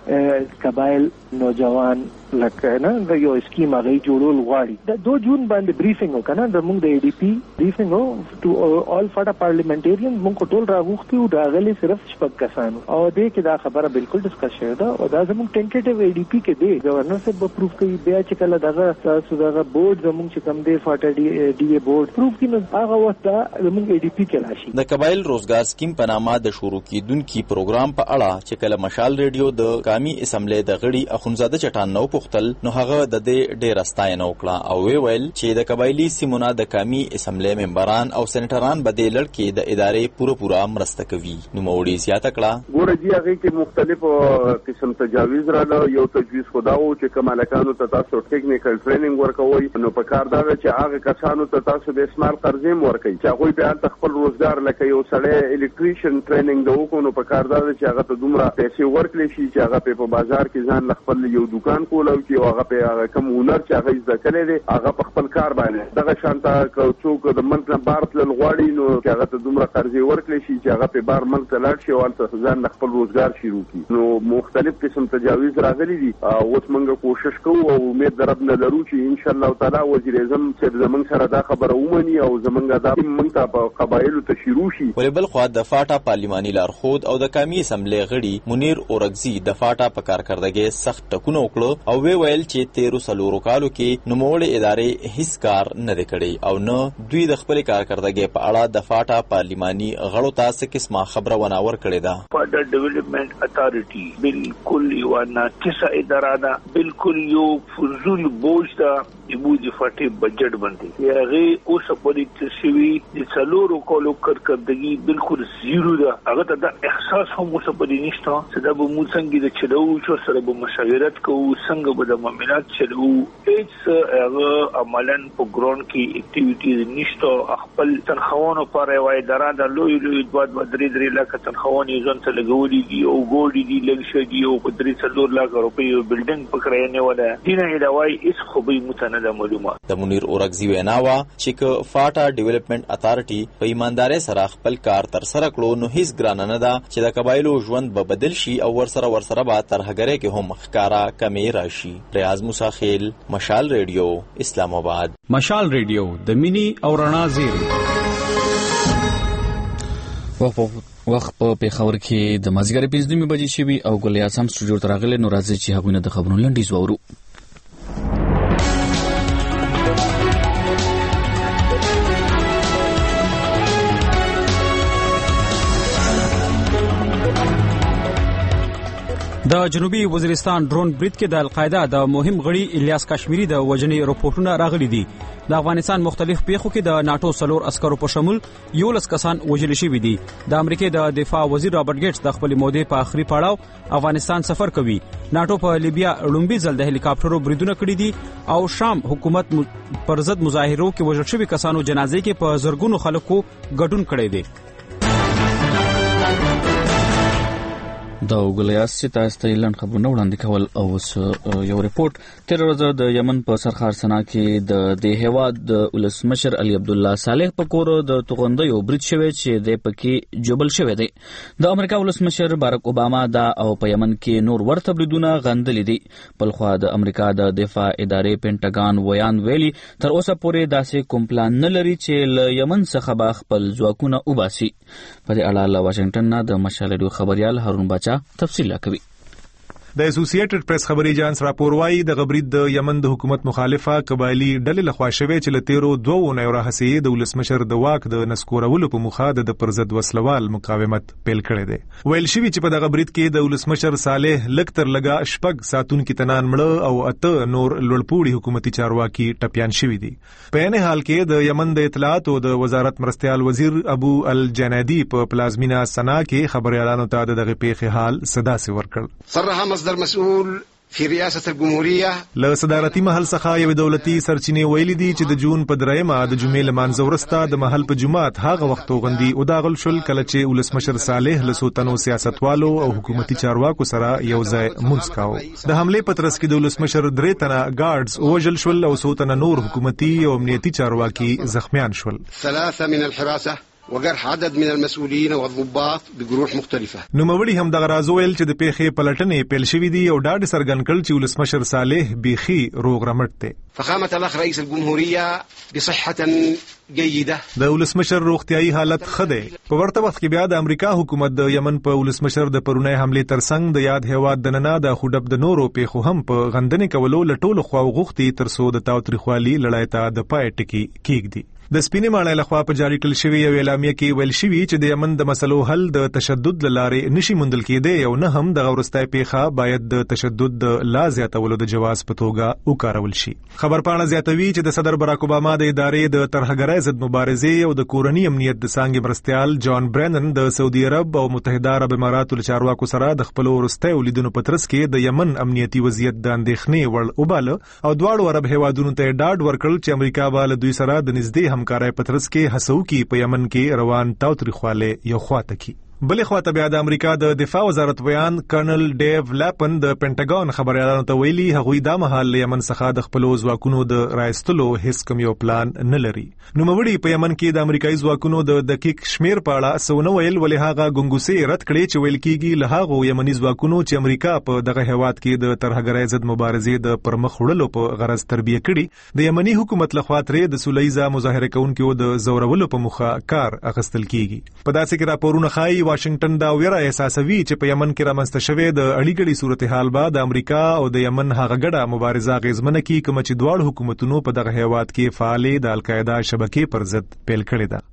قبایل نوجوان لکه نه یو سکیم هغه جوړول غواړي. د 2 جون باندې بریفینګ وکړه د موږ د ADP بریفینګ ټو آل فاټا پارلیمنټریان موږ ټول راغوښتي او راغلي صرف شپږ کسانو او دې کې دا خبره بالکل ډسکس شوه دا او دا زموږ ټینټیټیو ADP کې دی گورنر صاحب اپروف کوي بیا چې کله دغه تاسو دغه بورډ زموږ چې کوم دی فاټا DA بورډ اپروف کینو هغه وخت دا زموږ ADP کې راشي. د قبایل روزګار سکیم په نامه د شروع کیدونکو پروګرام په اړه چې کله مشال ریډیو د قومي اسمبلی د غړي اخونزاده چټان نو پختل نو هغه د دې ډېر استاینه وکړه او ویل چې د قبایلی سیمونو د قومي اسمبلی ممبران او سېنیټران به د لړکې د ادارې پوره مرسته کوي. نو موري زیاته کړه ګوره جی هغه کې مختلف قسم تجاویز رااله. یو تجویز خدا و چې کمالکانو ته تاسو ټیکنیکل ټریننګ ورکوي نو په کار دا چې هغه کسانو ته تاسو د اسمار قرضې ورکوي چې هغه په حال خپل روزګار لکه یو سړی الکتریشن ټریننګ د وکړو نو په کار دا چې هغه ته دومره پیسې ورکړي شي چې هغه په بازار کې ځان خپل یو دکان کولو چې هغه په کوم هنر چې هغه زده کړی دی هغه په خپل کار باندې دغه شانته څوک د ملک نه بار تل غواړي نو چې هغه ته دومره قرضې ورکړي شي چې هغه په بار ملک ته لاړ شي او هلته ځان خپل روزګار شروع کړي. نو مختلف قسم تجاویز راغلي دي اوس موږ کوشش کوو او امید درب نه لرو چې ان شاء الله تعالی وزیر اعظم صاحب زمونږ سره دا خبره ومني او زمونږ دا موږ ته په قبایلو ته شروع شي. ولې بل خو د فاټا پارلیماني لارښود او د قومي اسمبلی غړي منیر اورګزي د فاټا په کارکردګۍ سخت ټکونه وکړو او ویل چې 13 کالو کې نوموړې ادارې هیڅ کار نه دی کړی او نه دوی د خپل کارکردګۍ په اړه د فاټا پارلیماني غړو ته څه قسمه خبره وناور کړې ده. فاټا ډیولپمنٹ اتھارټي بالکل یو ناقصه اداره ده، بالکل یو فضول بوج ده د فاټي بجټ باندې هغه اوس په دې تشوي د څلورو کالو کارکردګي بالکل زیرو ده. هغه ته د احساس هم اوس په دې نشته چې دا به موږ څنګه د چلو چې سره به مشاورت کوو څنګه به د معاملات چلو هیڅ هغه عملاً په ګراوند کې اکټیویټیز نشته. خپل تنخوانو پر وای درا د لوی دوه درې لکه تنخوانې ځان ته لګولې دي او ګوډې دي لږ شي دي او په 3 لک روپۍ بلډینګ پکړای نه ولا دینه علاوه هیڅ خو به متنده معلومات. د منیر اورګزي وینا وا چې ک فاټا ډیولپمنٹ اتھارټي په ایماندارۍ سره خپل کار تر سره کړو نو هیڅ ګران نه ده چې د قبایلو ژوند به بدل شي او ورسره به ترهګرۍ کې هم ښکارا کمی راشي. ریاض مساخیل، مشال ریډیو، اسلام آباد. مشال ریډیو د مینی او رڼا زیری. وخت په پیښور کې د مازیګر 5 بجې شوي او ګلیاس هم سټوډیو ته راغلي. نو راځي چې هغوی نه د خبرونو لنډیز واورو. د جنوبي وزیرستان ډرون برید کې د القاعده د مهم غړي الیاس کشمیری د وژنې راپورټونه راغلي دي. د افغانستان مختلف پیښو کې د ناتو 4 عسکرو په شمول 11 کسان وژل شوي دي. د امریکا د دفاع وزیر رابرټ ګیټس د خپل مودې په آخري پړاو افغانستان سفر کوي. ناتو په لیبیا لومبي ځل د هلیکاپټرو بریدونه کړي دي او شام حکومت پر ضد مظاهرو کې وژل شوي کسانو جنازې کې په زرګونو خلکو ګډون کړی دی. دا ګلیاس چې تاسو ته لند خبرونه وړاندې کول او یو ریپورت تیر ورځ د یمن په سرخار سنا کې د هیواد د ولسمشر علي عبد الله صالح په کور د توغنده یو برید شوی چې د پکې جوبل شوی دی. د امریکا ولسمشر باراک اوباما دا او په یمن کې نور ورته بریدونه غندلې دي. بل خو د امریکا د دفاع ادارې پینټاګان ویان ویلي تر اوسه پورې داسې کوم پلان نه لري چې له یمن څخه به خپل ځواکونه وباسي. په دې اړه له واشنگټن نه د مشال ریډیو خبريال هارون باچا تفصیل کوي. د اسوسییټډ پریس خبري اژانس راپور وايي د غبرید د یمن د حکومت مخالفه قبایلی ډلې لخوا شوی چې لتیرو 2 نه راهسي د ولسمشر د واک د نسکورولو په مخه د پرزد وسلوال مقاومت پیل کړی دی. ویل شوی چې په دغه غبرید کې د ولسمشر صالح لکتر لګا شپږ ساتون کې تنان مړ او اته نور لړپوړي حکومتي چارواکي ټپيان شوی دي. په ان حال کې د یمن د اطلاعات او د وزارت مرستيال وزیر ابو الجنادي په پلازمینا سنا کې خبريالانو ته دغه پیښه حال صدا سي ورکړ. مصدر مسؤول في رئاسة الجمهورية له صدارتي محل څخه یو دولتي سرچینې ویلي دي چې د جون په 3 د جمعې لمانځه وروسته د محل په جمعات هغه وخت غندي او داغل شول کله چې ولسمشر صالح له سوتنو سیاستوالو او حکومتي چارواکو سره یو ځای مونږ کاوه. د حمله په ترڅ کې د ولسمشر 3 تنه ګارډز وژل شول او سوتنه نور حکومتي او امنیتي چارواکي زخمیان شول. 3 من الحراسة وجرح عدد من المسؤولين والضباط بجروح مختلفه. نوموړي هم دغه رازویل چې د پیښې پلټنې پیل شوې دي او ډاډ سرګن کړ چې ولسمشر صالح بيخي روغ رمټ دی. فخامه الاخ رئيس الجمهوريه بصحه جيده. د ولسمشر روغتيایي حالت خده. په ورته وخت کې بیا د امریکا حکومت د یمن په ولسمشر د پرونی حمله ترڅنګ د یاد هیواد د ننا د خوډب د نورو پیښو هم په غندنې کولو لټول خو غوښتي ترسو د تاوتریخوالي لړۍ ته د پای ټکی کېږي. د سپینې ماڼۍ لخوا په جاری کړل شوی یو اعلامیه کې ویل شوی چې د یمن د مسلو حل د تشدد لارې نشي موندل کېدی او نه هم د ورستای پیښه باید د تشدد د لا زیاتولو د جواز په توګه وکارول شي. خبرپاڼه زیاتوي چې د صدر باراک اوباما د ادارې د ترهګرۍ ضد مبارزې او د کورنی امنیت د څنګه مرستيال جان برنن د سعودي عرب او متحده عرب اماراتو له چارواکو سره د خپل ورستای ولیدونو په ترڅ کې د یمن امنیتي وضعیت د اندېښنې وړ وباله او دواړو عرب هیوادونو ته ډاډ ورکړل چې امریکا به له دوی سره د نږدې همکارۍ په ترڅ کې هڅو کې په یمن کې روان تاوتریخواله یو خواته کی. بلې خواته بیا د امریکا د دفاع وزارت بیان کرنل ډیو لاپن د پینټاګان خبريالانو ته ویلي هغوی د مهال یمن څخه د خپل ځواکونو د راایستلو هیڅ کوم یو پلان نه لري. نو مړی په یمن کې د امریکایي ځواکونو د دقیق شمیر په اړه سونه ویل ولې هغه ګنګوسې رد کړي چې ویل کېږي له هغه یمني ځواکونو چې امریکا په دغه هیواد کې د ترهګرۍ ضد مبارزې د پرمخ وړلو په غرض تربیه کړي د یمني حکومت لخوا ترې د سولهیزه مظاهره کوونکو د زورولو په مخه کار اخیستل کیږي. په داسې کې راپورونه ښایي واشنگټن دا احساسوي چې په یمن کې رامنځته شوی د اړیګړي صورتحال به د امریکا او د یمن هغه ګډه مبارزه غیزمنه کی کوم چې دواړو حکومتونو په دغه هیواد کې فعالې د القاعده شبکې پر ضد پیل کړې ده.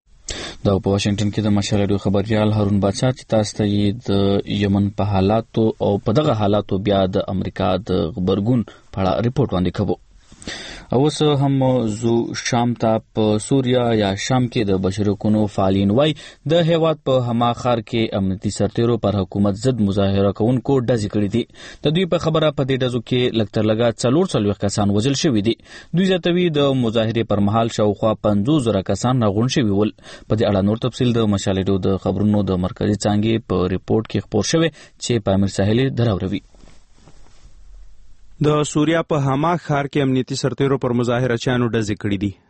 دا په واشنگټن کې د مشال ریډیو خبريال هارون باچا چې تاسو ته د یمن په حالاتو او په دغه حالاتو بیا د امریکا د خبرګون په اړه ریپورت وړاندې کوو. او اوس هم زو شام ته په سوریا یا شام کې د بشرکونو فعالین وای د هیواد په هما خار کې امنیتي سرتیرو پر حکومت ضد مظاهره کوونکو ډزې کړې دي. د دوی په خبره په دې ډزو کې لکتر لګا 440 کسان وژل شوي دي. دوی زیاتوي د مظاهره پر مهال شاوخوا 50,000 کسان راغون شوي ول. په دې اړه نور تفصیل د مشالېدو د خبرونو د مرکزی څنګه په ریپورت کې خبر شوی چې پامیر ساحلي دراوروي. د سوریا په هما ښار کې امنیتي سرتیرو پر مظاهره چانو ډزې کړې دي.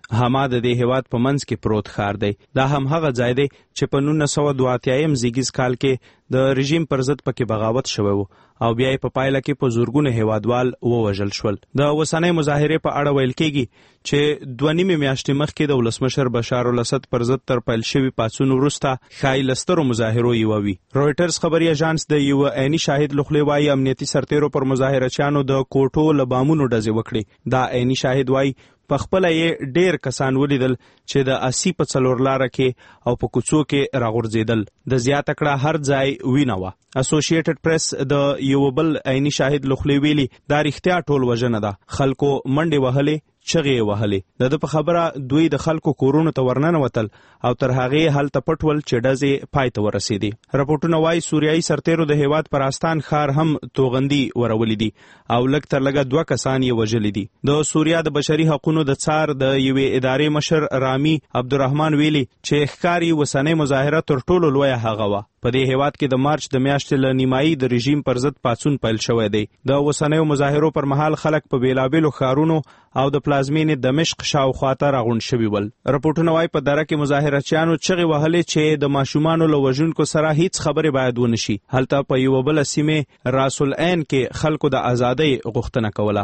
هما د دې هیواد په منځ کې پروت ښار دی. دا هم هغه ځای دی چې په 1982 زیږیز کال کې د رژیم پر ضد پکې بغاوت شوی و او بیا یې په پایله کې په زورګونه هیوادوال ووژل شول. د اوسنۍ مظاهرې په اړه ویل کېږي چې 2.5 میاشتې مخکې د ولسمشر بشار الاسد پر ضد تر پیل شوي پاڅون وروسته ښایي له سترو مظاهرو یوه وي. رویټرز خبري اژانس د یوه عیني شاهد له خولې وایي امنیتي سرتیرو پر مظاهرچیانو د کوټو له بامونو ډزې وکړې. دا عیني شاهد وایي پخپله یې ډیر کسان ولیدل چې د 80 په څلور لاره کې او په کوڅو کې راغورځېدل. د زیاته کړه هر ځای وینه وه. اسوسییټډ پریس د یو بل عیني شاهد له خولې ویلي دا رښتیا ټول وژنه ده. خلکو منډې وهلې، چغې وهلې. د په خبره دوی د خلکو کورونو ته ورننوتل او تر هغې هلته پټ ول چې ډزې پای ته ورسېدې. راپورټونه وایي سوریایي سرتیرو د هیواد پر آستان ښار هم توغندي ورولی دي او لږ تر لږه 2 کسان یې وژلي دي. د سوریا د بشري حقونو د څار د یوې ادارې مشر رامي عبدالرحمن ویلي چې ښکاري اوسنۍ مظاهره تر ټولو لویه هغه وه. په دې هیواد کې د مارچ د میاشتې له نیمایي د رژیم پر ضد پاڅون پیل شوی دی. د اوسنیو مظاهرو پر مهال خلک په بیلابیلو ښارونو او د پلازمینې دمشق شاوخواته راغونډ شوي ول. راپورټونه وایي په دره کې مظاهرچیانو چغې وهلې چې د ماشومانو له وژونکو سره هیڅ خبرې باید ونه شي. هلته په یوه بله سیمې راس العین کې خلکو د ازادۍ غوښتنه کوله.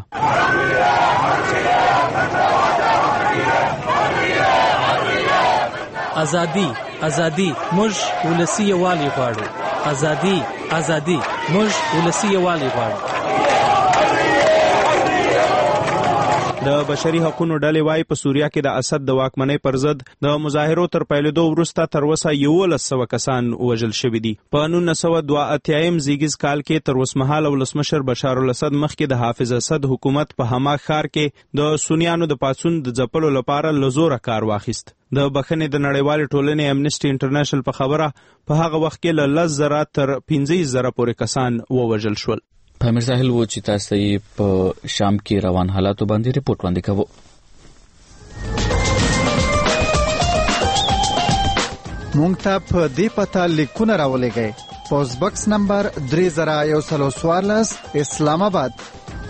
ازادي ازادي موږ ولسی یوالي غواړو. ازادي ازادي موږ ولسی یوالي غواړو. د بشري حقوقو ډلې وایي په سوریا کې د اسد د واکمنۍ پر ضد د مظاهرو تر پیلېدو وروسته تر اوسه 1100 کسان وژل شوي دي. په 1982 زیږیز کال کې تر اوسمهاله ولسمشر بشار الاسد مخکې د حافظ اسد حکومت په هما ښار کې د سنیانو د پاڅون د ځپلو لپاره له زوره کار واخیست. د بخښنې د نړیوالې ټولنې امنیسټي انټرنیشنل په خبره په هغه وخت کې له 10,000 تر 15,000 پورې کسان ووژل شول. پامیر ساحل و چې تاسو یې په شام کې روان حالاتو باندې ریپورت وړاندې کوو. مونږ ته په دې پته لیکونه راولېږئ. پوسټ باکس نمبر 3114 اسلام آباد.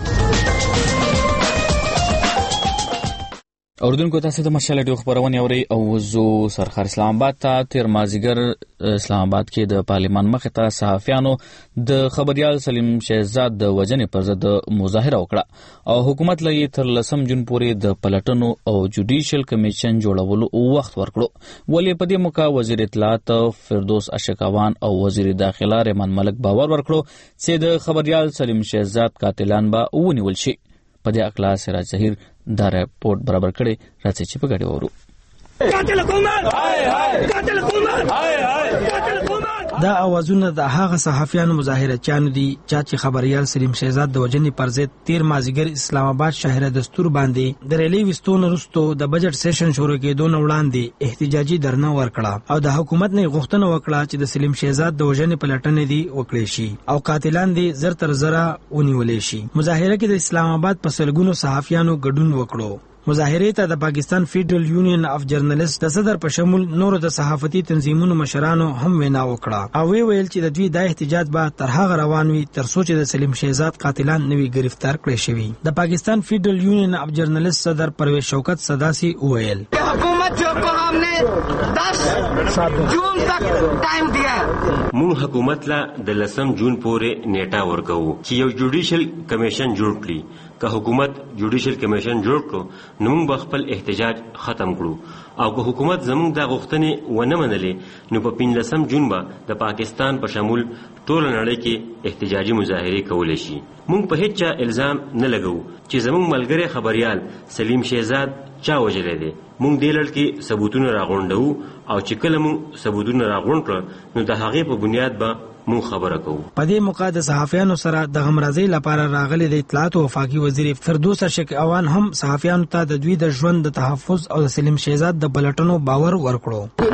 اوردونکو تاسو د مشال ډیو خبرونه اوري او زو سرخر اسلام آباد ته تیر مازیګر اسلام آباد کې د پارلیمان مخ ته صحافیانو د خبريال سلیم شهزاد د وجنې پر ضد مظاهره وکړه او حکومت لې تر 10 جون پورې د پلټنو او جوډیشل کمیشن جوړولو وخت ورکړو. ولې په دې موقع وزیر اطلاعات فردوس اشکاوان او وزیر داخله رحمان ملک باور ورکړو چې د خبريال سلیم شهزاد قاتلان به ونیول شي. په دې اقلا سراج ظهیر دا رپورټ برابر کړي. راځي چې په ګډه ورو. قاتل حکومت هاي هاي قاتل حکومت هاي هاي قاتل حکومت. دا اوازونه د هغه صحافیانو مظاهرچیانو دي چې خبريال سلیم شهزاد د وجنې پر ضد تیر مازیګر اسلام آباد شهر دستور باندې د ریلی وستون وروسته د بجټ سیشن شروع کېدو نه وړاندې احتجاجي درنه ورکړه او د حکومت نه غوښتنه وکړه چې د سلیم شهزاد د وجنې پلټنې دي وکړي شي او قاتلان دي زر تر زره ونیولې شي. مظاهره کې د اسلام آباد په سلګونو صحافیانو ګډون وکړو. مظاهره ته د پاکستان فیډرل یونین اف جرنالست د صدر په شمول نورو د صحافتي تنظیمونو مشرانو هم وینا وکړه او ویل چې د دوی د احتجاج به تر هغه روان وي تر څو چې د سلیم شهزاد قاتلان نوي گرفتار کړي شي. د پاکستان فیډرل یونین اف جرنالست صدر پرویز شوکت صداسی ویل حکومت جو کو हमने 10 جون تک ټایم دیا مون حکومت لا د 10 جون پورې نیټه ورکو چې یو جوډیشل کمیشن جوړ کړي. که حکومت جوډیشل کمیشن جوړ کړو نو موږ خپل احتجاج ختم کړو او که حکومت زموږ د غوښتنې ونه منلې نو په 15 جون به د پاکستان په شمول ټول نړۍ کې احتجاجي مظاهره کولای شي. موږ په هیڅ چا الزام نه لګو چې زموږ ملګری خبريال سلیم شهزاد چا وجلې دي. موږ د لړ کې ثبوتونه راغونډو او چې کله موږ ثبوتونه راغونډ کړ نو د هغې په بنیاد به مون خبره کوو. په دې موقع د صحافیانو سره د غمرازۍ لپاره راغلي د اطلاعات او وفاقي وزیر فردوس اشکاوان هم صحافیانو ته د دوی د ژوند د تحفظ او د سلیم شهزاد د پلټنو باور ورکړو.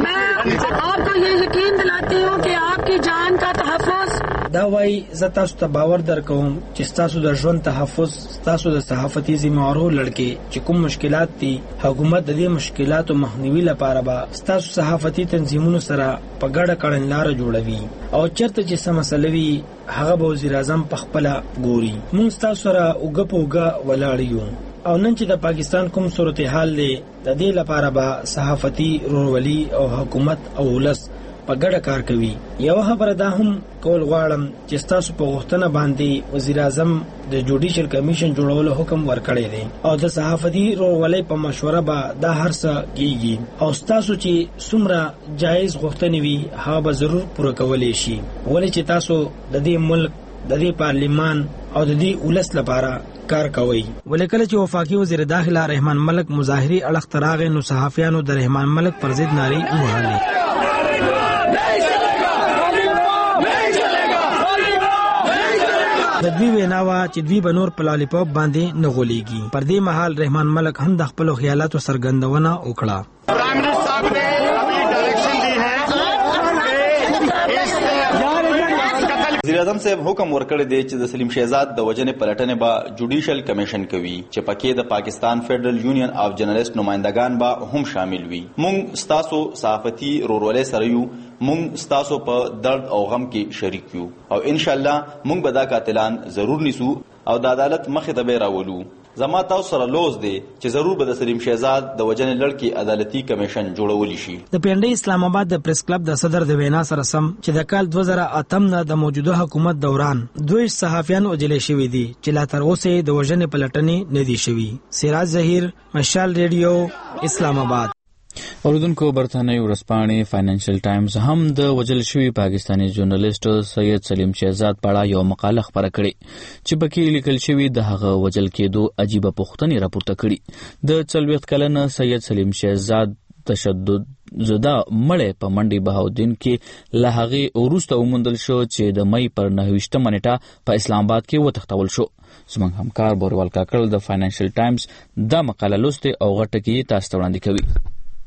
आपको ये यकीन दिलाती हूँ कि आपकी जान का तहफ़्फ़ुज़ دا وایي زه تاسو ته باور درکوم چې تاسو د ژوند تحفظ تاسو د صحافتي ذمہوارو لړکې چې کوم مشکلات دي حکومت د دې مشکلاتو مخنیوي لپاره به تاسو صحافتي تنظیمونو سره په ګډه کړنلاره جوړوي او چرته چې سم مسله وي هغه به وزیر اعظم په خپل ګوري. موږ تاسو سره اوګه په اوګه ولاړ یو او نن چې د پاکستان کوم صورتحال دی د دې لپاره به صحافتي رورولي او حکومت او ولس په ګډه کار کوي. یو خبره دا هم کول غواړم چې تاسو په غوښتنه باندې وزیر اعظم د جوډیشل کمیشن جوړولو حکم ورکړی دی او د صحافتي رورولۍ په مشوره به دا هر څه کیږي او تاسو چې څومره جایز غوښتنې وي هغه به ضرور پوره کولی شي، ولې چې تاسو د دې ملک د دې پارلیمان او د دې ولس لپاره کار کوي. ولې کله چې وفاقي وزیر داخله رحمان ملک مظاهري اړخ تراغه نو صحافیانو د رحمان ملک پر ضد نارې وهلې. د دوی ویناوه چې دوی به نور په لالیپاپ باندې نه غولېږي. پر دې مهال رحمان ملک هم د خپلو خیالاتو څرګندونه وکړه. وزیر اعظم صاحب حکم ورکړی دی چې د سلیم شهزاد د وجنې پلټنې به جوډیشل کمیشن کوي چې پکې د پاکستان فیډرل یونین اف جرنالست نمائندگان به هم شامل وي. مونږ ستاسو صحافتي رورولۍ سره یو، مونږ ستاسو په درد او غم کې شریک یو او ان شاء الله مونږ به دا قاتلان ضرور نیسو او د عدالت مخې ته به راولو. زما تاسو سره لوز دی چې ضرور به د سلیم شهزاد د وجنې لړکی عدالتي کمیشن جوړولی شي. د پنډۍ اسلام آباد د پریس کلب د صدر د وینا سره سم چې د کال 2008 نه د موجوده حکومت دوران 2 صحافیان وجلې شوي دي چې لا تر اوسه د وجنې پلټنې نه دي شوي. سراج ظهیر، مشال ریډیو، اسلام آباد. اوریدونکو برتانوي ورځپاڼې فاینانشل ټایمز هم د وجل شوي پاکستاني ژورنالیست سید سلیم شهزاد په اړه یو مقاله خپره کړې چې پکې لیکل شوي د هغه وجل کېدو عجیبه پوښتنې راپورته کړي. د 40 کلنه سید سلیم شهزاد تشدد زده مړی په منډي بهاودین کې له هغې وروسته وموندل شو چې د مئی پر 29 نیټه په اسلام آباد کې وتښتول شو. زموږ همکار بوروال کاکړ د فاینانشل ټایمز دا مقاله لوستې او غټه کې تاسو ته وړاندې کوي.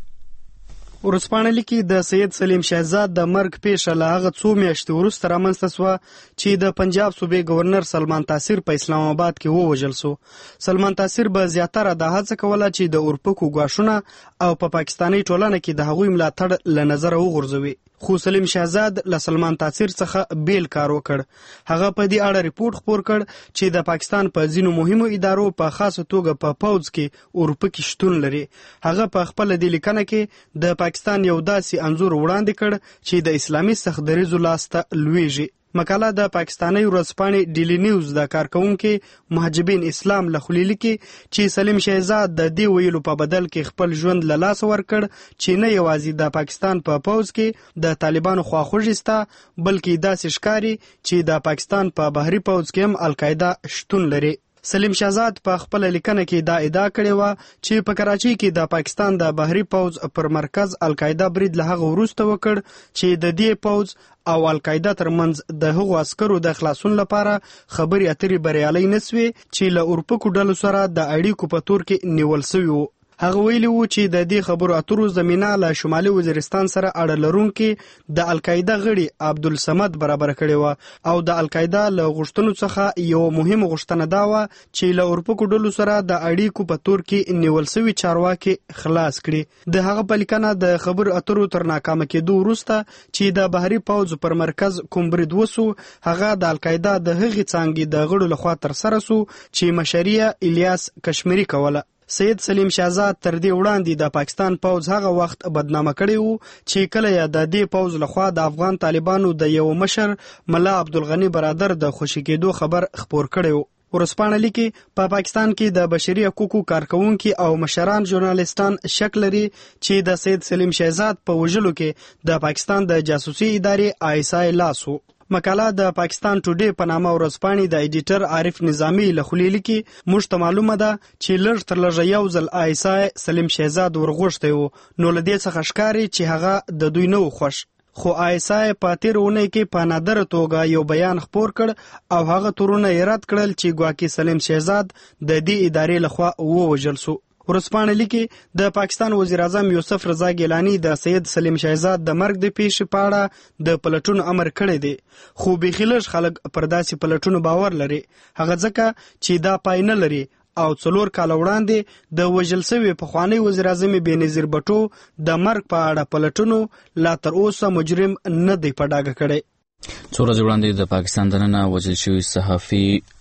ورځپاڼه لیکي د سید سلیم شهزاد د مرګ پیښه له هغه څو میاشتې وروسته رامنځته سوه چې د پنجاب صوبې گورنر سلمان تاثیر په اسلام آباد کې ووژل سو. سلمان تاثیر به زیاتره د هڅه کوله چې د اورپکو ګواښونه او په پاکستاني ټولنه کې د هغوی ملاتړ له نظره وغورځوي. خو سلیم شهزاد له سلمان تاثیر څخه بیل کار وکړ. هغه په دې اړه ریپورت خپور کړ چې د پاکستان په ځینو مهمو ادارو په خاصه توګه په پوځ کې اورپکي شتون لري. هغه په خپل د لیکنه کې د پاکستان یو داسې انځور وړاندې کړ چې د اسلامي سختدریزو لاسته لویږي. مقاله د پاکستاني ورځپاڼې ډیلی نیوز د کارکونکو محجبین اسلام له خولې لیکي چې سلیم شهزاد د دې ویلو په بدل کې خپل ژوند له لاسه ورکړ چې نه یوازې د پاکستان په پوځ کې د طالبانو خواخوږي سته بلکې داسې ښکاري چې د پاکستان په بحري پوځ کې هم القاعده شتون لري. سلیم شهزاد په خپل لیکنه کې دا ادعا کړې وه چې په کراچۍ کې د پاکستان د بحري پوځ پر مرکز القاعده برید له هغه وروسته وکړ چې د دې پوځ او القاعده ترمنځ د هغو عسکرو د خلاصون لپاره خبرې اترې بریالۍ نه سوې چې له اورپکو ډلو سره د اړیکو په تور کې نیول سوي وو. هغه ویلي وو چې د دې خبرو اترو زمینه له شمالي وزیرستان سره اړه لرونکي د القاعده غړي عبدالصمد برابر کړې وه او د القاعده له غوښتنو څخه یو مهمه غوښتنه دا وه چې له اورپکو ډلو سره د اړیکو په تور کې نیول سوي چارواکي خلاص کړي. د هغه په لیکنه د خبرو اترو تر ناکامه کېدو وروسته چې د بحري پوځ پر مرکز کوم برید وسو هغه د القاعده د هغې څانګې د غړو لخوا ترسره سو چې مشریه الیاس کشمیری کوله. سید سلیم شهزاد تر دې وړاندې د پاکستان پوځ هغه وخت بدنامه کړی وو چې کله یې د دې پوځ لخوا د افغان طالبانو د یو مشر ملا عبدالغنی برادر د خوشي کېدو خبر خپور کړی وو. ورځپاڼه لیکي په پاکستان کې د بشري حقوقو کارکونکي او مشران ژورنالیستان شک لري چې د سید سلیم شهزاد په وژلو کې د پاکستان د جاسوسي ادارې ISI لاس وو. مقاله د پاکستان ټوډے په نامه ورځپاڼې د ایډیټر عارف نظامی له خولې لیکي موږ ته معلومه ده چې لږ تر لږه یو ځل ISI سلیم شهزاد ورغوښتی وو نو له دې څخه ښکاري چې هغه د دوی نه و خوښ. خو ISI په تیر اونۍ کې په نادره توګه یو بیان خپور کړ او هغه تورونه یې رد کړل چې ګواکې سلیم شهزاد د دې ادارې لخوا ووژل سو. ورځپاڼه لیکي د پاکستان وزیر اعظم یوسف رضا ګیلانی د سید سلیم شهزاد د مرګ د پیښې په اړه د پلټونو امر کړی دی خو بیخي لږ خلک پر داسې پلټونو باور لري هغه ځکه چې دا پای نه لري او 4 کاله وړاندې د وژل شوي پخوانی وزیر اعظم بېنظیر بټو د مرګ په اړه پلټونو لا تر اوسه مجرم نه دی په ډاګه کړی. څو ورځې وړاندې د پاکستان دننه وژل شوي صحافي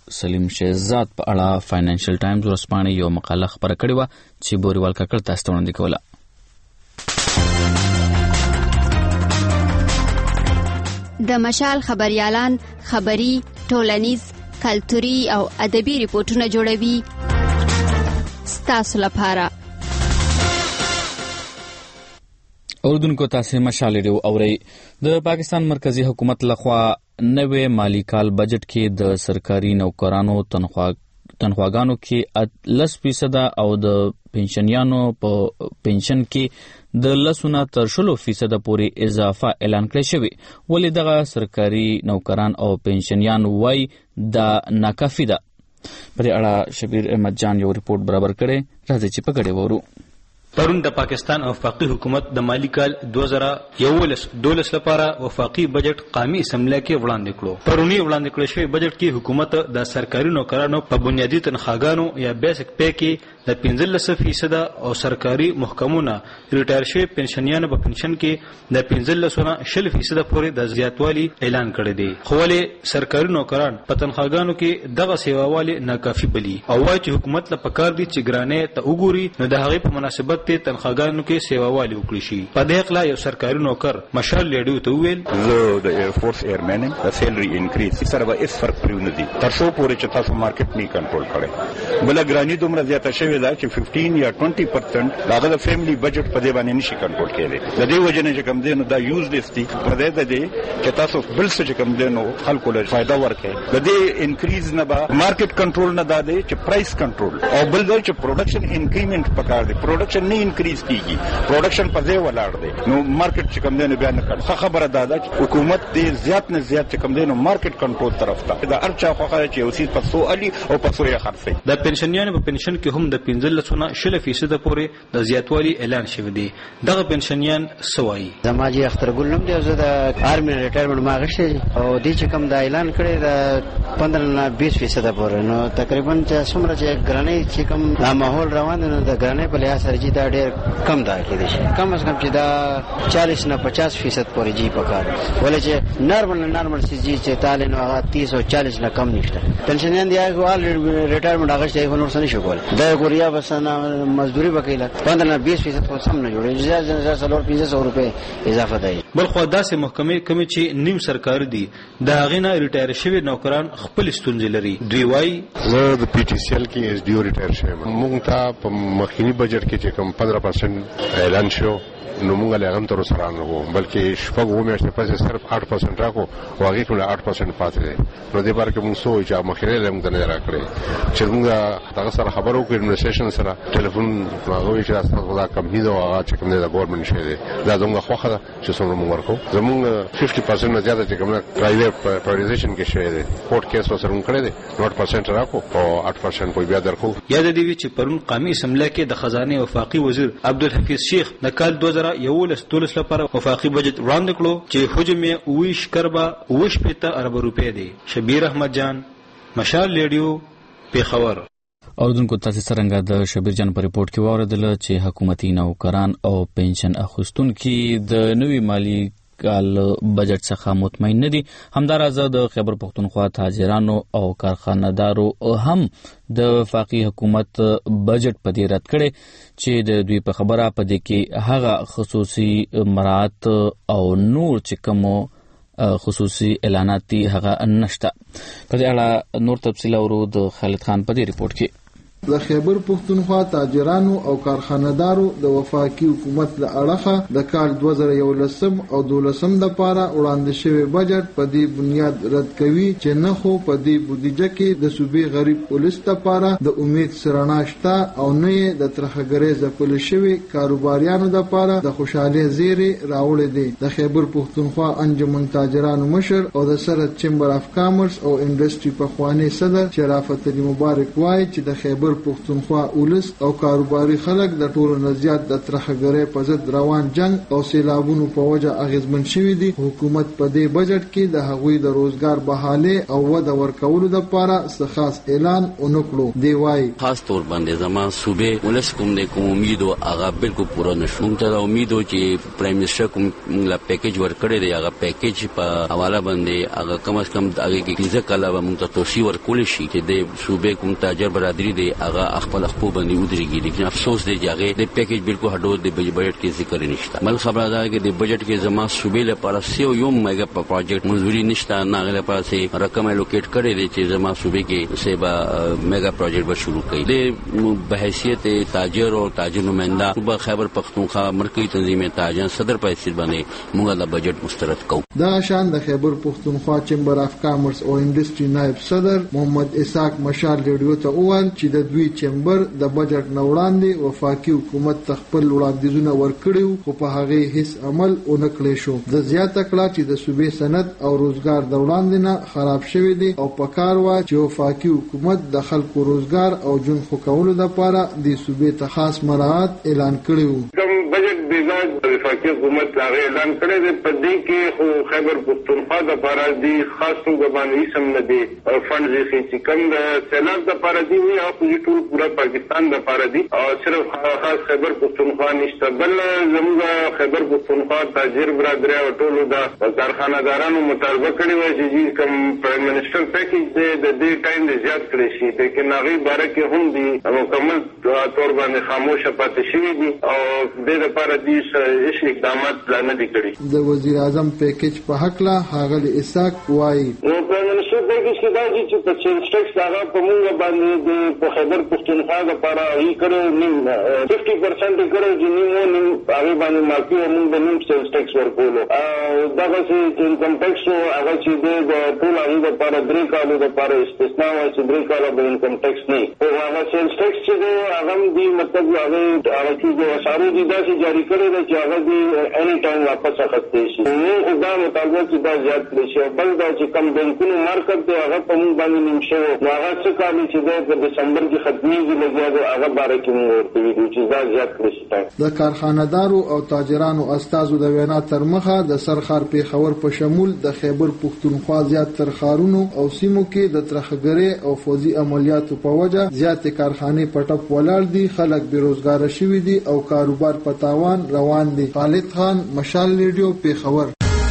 سلیم شهزاد په اړه فاینانشل ټایمز ورځپاڼې یو مقاله خپره کړې وه چې بوریوال کاکړ تاسو ته وړاندې کوله. د مشال خبريالان خبري، ټولنیز، کلتوري او ادبي ریپورتونه جوړوي ستاسو لپاره. اوردونکو تاسو مشال ریډیو اورئ. د پاکستان مرکزی حکومت لخوا نوې مالی کال بجټ کې د سرکاري نوکرانو تنخواګانو کې 10% او د پنشنیانو په پنشن کې د 10 تر 20% پورې اضافه اعلان کړی شوی. ولې دغه سرکاري نوکران او پنشنیان وای دا ناکافي ده؟ په دې اړه شبیر احمد جان یو ریپورت برابر کړي، راځي چې په ګډه وورو. پرون د پاکستان وفاقي حکومت د مالی کال 2011-12 لپاره وفاقي بجټ قومي اسمبلی کې وړاندې کړو. پرونی وړاندې کړی شوی بجټ کې حکومت د سرکاري نوکرانو په بنیادي تنخواګانو یا بیسک پی کې د 15% او سرکاري محکمونو ریټایر شوی پنشنیانو په پنشن کې د 15% پورې د زیاتوالي اعلان کړی دی. خو ولې سرکاري نوکران په تنخواګانو کې دغه سیواوالي ناکافي بلی او وايي چې حکومت له پکار دي چې ګرانې ته وګوري نو د هغې په مناسبت ته تنخواګانو کې سیواوالي وکړي شي. په دې اړه یو سرکاري نوکر مشال لیډیو ته وویل زه د ایر فورس ایرمن د سیلري انکریز سره به هیڅ فرق پرې نه دي تر څو پورې چې تاسو مارکیټ نه کنټرول کړئ. بل ګرانی دومره زیاته شوې ده چې 15 یا 20% هغه د فیملی بجټ په دې باندې نشي کنټرول کېدی. د دې وجه نه چې کوم دی نو دا یوزلیس دي په دې ده چې تاسو بل څه چې کوم دی نو خلکو له فائدہ ورکړي. د دې انکریز نه به مارکیټ کنټرول نه ده چې پرایس کنټرول او بل دا چې پروډکشن انکریمنٹ پکار دی. پروډکشن نه انکریز کیږي، پروډکشن په ځای ولاړ دی نو مارکیټ چې کوم دی نو بیان کړ. خبره ده چې حکومت دې زیات نه زیات چې کوم دی نو مارکیټ کنټرول طرف ته دا ارچا خوخه چې اوسې په سو علي او په سو یې خرڅي. د پنشنیانو په پنشن کې هم د 15% پورې د زیاتوالي اعلان شوی دی. دغه پنشنیان سوای زماجي اخترګل نوم دی، زه د آرمي ریټایرمنټ ما غشته او دې چې کوم د اعلان کړی د 15 نه 20% پورې نو تقریبا چې څومره چې ګرانې چې کوم ماحول روان دی نو د ګرانې په لحاظ سره چې دا ډېر کم دا کېدی شي. کم از کم چې دا 40 نه 50% پورې جی پکار ولې چې نارمل سي چې تعالی نو هغه 30 او 40 نه کم نشته. پنشنیان دی هغه ریټایرمنټ هغه شته نور څه نشي کول. دا ګوریا بسنه مزدوري وکیله 15 نه 20% خو سم نه جوړي. زیات 1500 روپے اضافه دی. بل خو داسې محکمې کومې چې نیم سرکاري دي دا غینه ریټایر شوی نوکران خپل ستونزې لري. دوی وایي زه د پی ټی سی ال کې ایس ډی او ریټایر شوم. موږ ته په مخکینی بجټ کې چې کوم 15% اعلان شو نو موږ له هغه تر سره نه وو بلکې شپږ میاشتې پس صرف 8% راکو او هغه ټول 8% پاتې دي. نو دې بار کې موږ سوچ چې مخکې له موږ نه راکړي چې موږ هغه سره خبرو کې ایڈمنسټریشن سره ټلیفون راغوي چې تاسو دا کمپنی دا چې کوم د ګورنمنت شي دي دا زموږ خوخه ده چې څومره موږ ورکو. زموږ 50% نه زیاته چې کوم پرایویټ پرایویزیشن کې شوی دی کورټ کیس سره موږ کړی دی 8% راکو او 8% په بیا درکو. یاد دی چې پرون قومي اسمبلی کې د خزانه وفاقي وزیر عبدالحفیظ شیخ د کال 2011-12 لپاره وفاقي بجټ وړاندې کړو چې حجم یې 20 ارب روپے دی. شبیر احمد جان، مشال لیډیو، پیښور. اوردونکو تاسو څنګه د شبیر جان په ریپورت کې واوریدل چې حکومتي نوکران او پنشن اخیستونکو د نوې مالی کال بجټ څخه مطمئن نه دي. همداراز د خیبر پختونخوا تاجرانو او کارخانه‌دارو هم د وفاقي حکومت بجټ په دې رد کړي چې د دوی په خبره په دې کې هغه خصوصي مراعات او نور چې کوم خصوصي اعلانات دي هغه نشته. په دې اړه نور تفصیل اورو د خالد خان په دې ریپورت کې. د خیبر پختونخوا تاجرانو او کارخانه‌دارو د وفاقي حکومت له اړخه د کال 2011 او 2012 لپاره وړاندې شوی بجټ په دې بنیاد رد کوي چې نه خو په دې بودیجه کې د صوبې غریب پولیس لپاره د امید سرنا شته او نه د ترخګرې ځپل شوی کاروباریانو لپاره د خوشاله زیری راوړل دي. د خیبر پختونخوا انجمن تاجرانو مشر او د سرحد چمبر اف کامرس او انډستری په خوانی صدر شرافت علي مبارک وایي چې د خیبر خیبر پختونخوا ولس او کاروباري خلک د ټولو نه زیات د ترهګرۍ په ضد روان جنگ او سیلابونو په وجه اغیزمن شوي دي. حکومت په دې بجټ کې د هغوی د روزګار بحالې او وده ورکولو لپاره څه خاص اعلان ونکړو. دی وايي خاص طور باندې زما صوبې ولس کوم د کوم امیدو هغه بالکل پوره نشو. موږ ته امیدو چې پرایم منسٹر کوم لا پیکیج ورکړی دی هغه پیکیج په حواله باندې هغه کم از کم هغه کې ځکه کله موږ ته توصیه ورکول شي چې د صوبې کوم تاجر برادری دی هغه خپل خپل باندې ودرېږي. لیکن افسوس دی چې هغه د پیکیج بالکل هډو د بجټ کې ذکر نشته. بل خبره ده چې د بجټ کې زما صوبې لپاره یو میگا پروجیکټ منظوري نشته نه غل لپاره سي رقم الوکیټ کړی دی چې زما صوبې کې سیبا میگا پروجیکټ به شروع کړي. د بحیثیت تاجر او تاجر نمائنده صوبه خیبر پختونخوا مرکزی تنظیم تاجران صدر په حیثیت باندې موږ د بجټ مسترد کوو. دا شان د خیبر پختونخوا چمبر اف کامرس او انډستری نائب صدر محمد اسحاق مشال ریډیو ته وویل چې د دوی چمبر د بجټ نه وړاندې وفاقي حکومت خپل وړاندیزونه ورکړي خو په هغه هیڅ عمل ونکړي شو. د زیاته کړه چې د صوبې سند او روزګار د وړاندې نه خراب شوی دی او په کار وا چې وفاقي حکومت د خلکو روزګار او جون خو کولو لپاره د صوبې ته خاص مراعات اعلان کړی و. کوم بجټ بیزاد د وفاقي حکومت هغه اعلان کړی دی په دې کې خو خیبر پختونخوا د لپاره دی خاص توګه باندې سم نه دی فند چې کوم د سیلاب د لپاره دی او ټول پورا پاکستان د لپاره دی او صرف خاص خیبر پختونخوا نشته. بل زموږ خیبر پختونخوا تاجر برادری او ټول د کارخانه‌دارانو مطالبه کړې وه چې کوم پرایم منسٹر پیکیج دی د دې ټایم دی زیات کړی شي. لیکن هغه باره کې هم دی مکمل طور باندې خاموشه پاتې شوي دي او د دې لپاره دې هیڅ اقدامات لا نه دي کړي. د وزیر اعظم پیکیج په هکله ښاغلي اسحاق وایي نو پرایم منسٹر پیکیج کې دا چې په سیلز ټیکس هغه په موږ باندې د خیبر پختونخوا لپاره یې کړو نیم 50% کړو چې نیم هغه باندې ماکي او موږ د نیم سیلز ټیکس ورکولو. دا چې انکم ټیکس هغه چې د ټول هغه لپاره 3 کالو لپاره استثناء و چې 3 کاله به انکم ټیکس نه او هغه سیلز ټیکس چې هغه دی مطلب هغه چې د وسارو دي دا چې جاری کړی دی چې هغه دی اني ټایم واپس اخیستل شي. نو دا مطالبه چې دا زیات کړی شي. بل دا چې کم بانکونو مارکیټ دی هغه په موږ باندې نیم شو نو هغه څه کال چې د دسمبر کې ختمېږي لګیا دی هغه باره کې موږ ورته ویلو چې دا زیات کړی شي. د کارخانه‌دارو او تاجرانو استازو د وینا تر مخه د سرخار پیښور په شمول د خیبر پختونخوا زیات تر ښارونو او سیمو کې د ترهګرۍ او فوزي عملیاتو په وجه زیات کارخانې په ټپ ولاړ دي. خلک بیروزګار شوي دي او کاروبار په تاوان روان دي. خالد خان مشال ریډیو پیښور.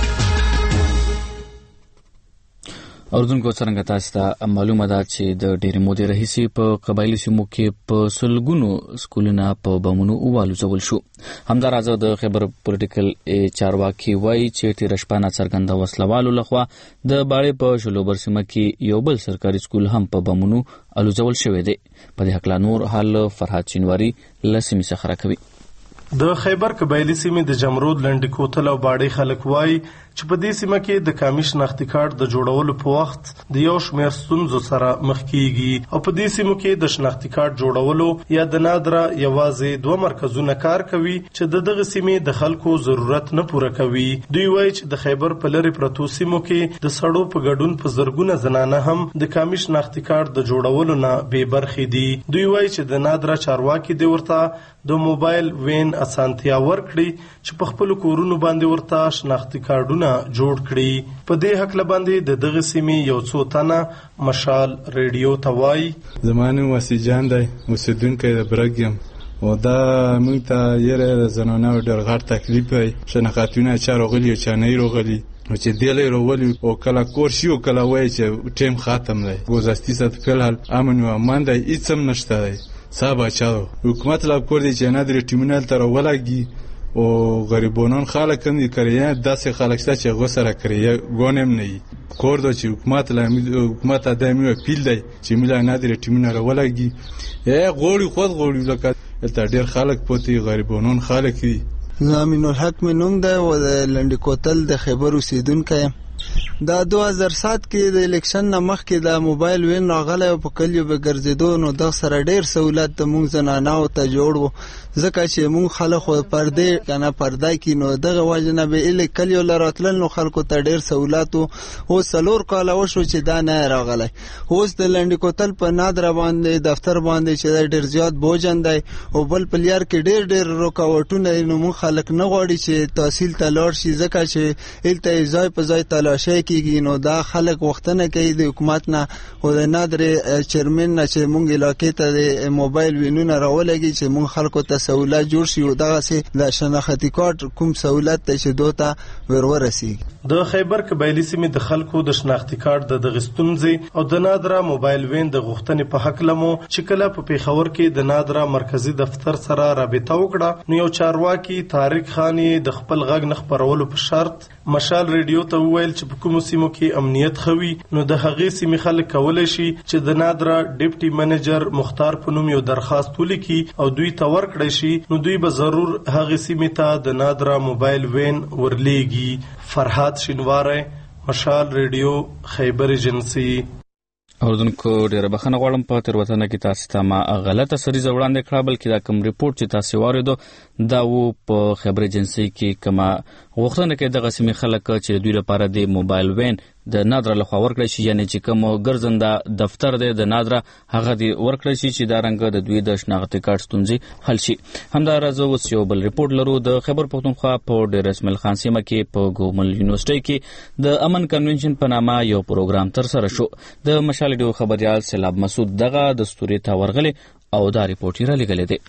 اوردونکو څنګه تاسو ته معلومه ده چې د ډېر مودې راهیسې په قبایلی سیمو کې په سلګونو سکولونه په بمونو والوځول شو. همداراز د خیبر پولیټیکل چارواکي وایي چې تیر شپه څرګنده وسلوالو لخوا د باړې په شلوبر سیمه کې یو بل سرکاري سکول هم په بمونو الوځول شوی دی. په دې حق نور حال فرحات چینواری لسمی څخه راکوي. د خیبر قبایلی سیمې د جمرود لنډ کوتل او باړې خلک وایي چې په دې سیمه کې د کامي شناختي کارت د جوړولو په وخت د یو شمېر ستونزو سره مخ کیږي او په دې سیمو کې د شناختي کارت جوړولو یا د نادره یوازې 2 مرکزونه کار کوي چې دغه سیمې د خلکو ضرورت نه پوره کوي. دوی وایي چې د خیبر په لری پرتو سیمو کې د سړو په ګډون په زرګونه زنانه هم د کامي شناختي کارت د جوړولو نه بې برخې دي. دوی وایي چې د نادره چارواکي دی ورته د موبایل وین اسانتیا ورکړي چې په خپل کورونو باندې ورته شناختي کارتونه جوړ کړي. په دې حق لباندې د دغه سیمې یو څو تنه مشال ریډیو ته وایي زمانه وسیجان دی اوسیدونکی د برګم او دا موږ ته یره زنانه ډېر غټ تکلیف وي. شناختونه چا راغلي چا نه راغلي چې دیلې راولي او کله کور شي او کله وایي چې ټیم ختم دی. گذشته ست فلحال امن و امان دی هیڅ هم نشته دی. صاحب چاو حکومت لا کور دی چې نه درې ټیمونل تر ولګي او غریبونان خلک هم کړي داسې خلک چې غوسره کړي ګونم نه کور د حکومت ادمي پیل دی چې ملا نادر ټیمونه راولګي غوړي خود غوړي لکه ته ډېر خلک پوتې غریبونان خلک دي. زمین الحق منوم ده او د لنډ کوتل د خیبر اوسیدونکو دا 2007 کې د الیکشن نه مخکې د موبایل وین راغلی او په کلیو به ګرځېدو، نو دغه سره ډېر سهولت د موږ زناناو ته جوړ و، ځکه چې موږ خلک خو پردې که نه پرده کړي، نو دغه وجه نه به کلیو له راتلل نو خلکو ته ډېر سهولت و. اوس 4 کاله وشو چې دا نه راغلی. اوس د لنډي کوتل په نادره باندې دفتر باندې چې دا ډېر زیات بوجن دی او بل په لیار کې ډېر رکاوټونه دي، نو موږ خلک نه غواړي چې تحصیل ته لاړ شي، ځکه چې هلته ځای په ځای تلاشۍ کېږي. نو دا خلک غوښتنه کوي د حکومت نه او د نادرې چیرمن نه چې موږ علاقې ته د موبایل وینونه راولګي چې موږ خلکو ته سهولت جوړ شي او دغسې د شناختي کارت کوم سهولت دی چې دوی ته ورسیږي. د خیبر قبایلي سیمې د خلکو د شناختي کارت د دغې ستونزې او د نادره موبایل وین د غوښتنې په هکله مو چې کله په پیښور کې د نادره مرکزي دفتر سره رابطه وکړه، نو یو چارواکي طارق خان د خپل غږ نه خپرولو په شرط مشال ریډیو ته وویل چې په کومو سیمو کې امنیت خوي، نو د هغې سیمې خلک کولی شي چې د نادره ډیپټي منیجر مختار په نوم یو درخواست ولیکي او دوی ته ورکړی شي، نو دوی به ضرور هغې سیمې ته د نادره موبایل وین ورلیږي. فرهاد شینواری، مشال ریډیو، خیبر ایجنسی. اوردونکو ډیره بخښنه غواړم په تېروتنه کې تاسو ته ما غلطه سریزه وړاندې کړه، بلکې دا کوم ریپورت چې تاسو واوریدو دا و په خبر ایجنسی کې کومه غوښتنه کوي دغه سیمې خلک چې دوی لپاره د موبایل وین د نادره لخوا ورکړی شي، یعنی چې کوم ګرځنده دفتر دی د نادره هغه دی ورکړی شي چې دا رنګ د دوی د شناختي کارت ستونزې حل شي. همداراز اوس یو بل ریپورت لرو. د خیبر پښتونخوا په ډیر اسماعیل خان سیمه کې په ګومل یونیورسيټي کې د امن کنونشن په نامه یو پروګرام ترسره شو. د مشال ډیو خبريال سیلاب مسعود دغه دستوري ته ورغلي او دا ریپورت یې را لګلې دی.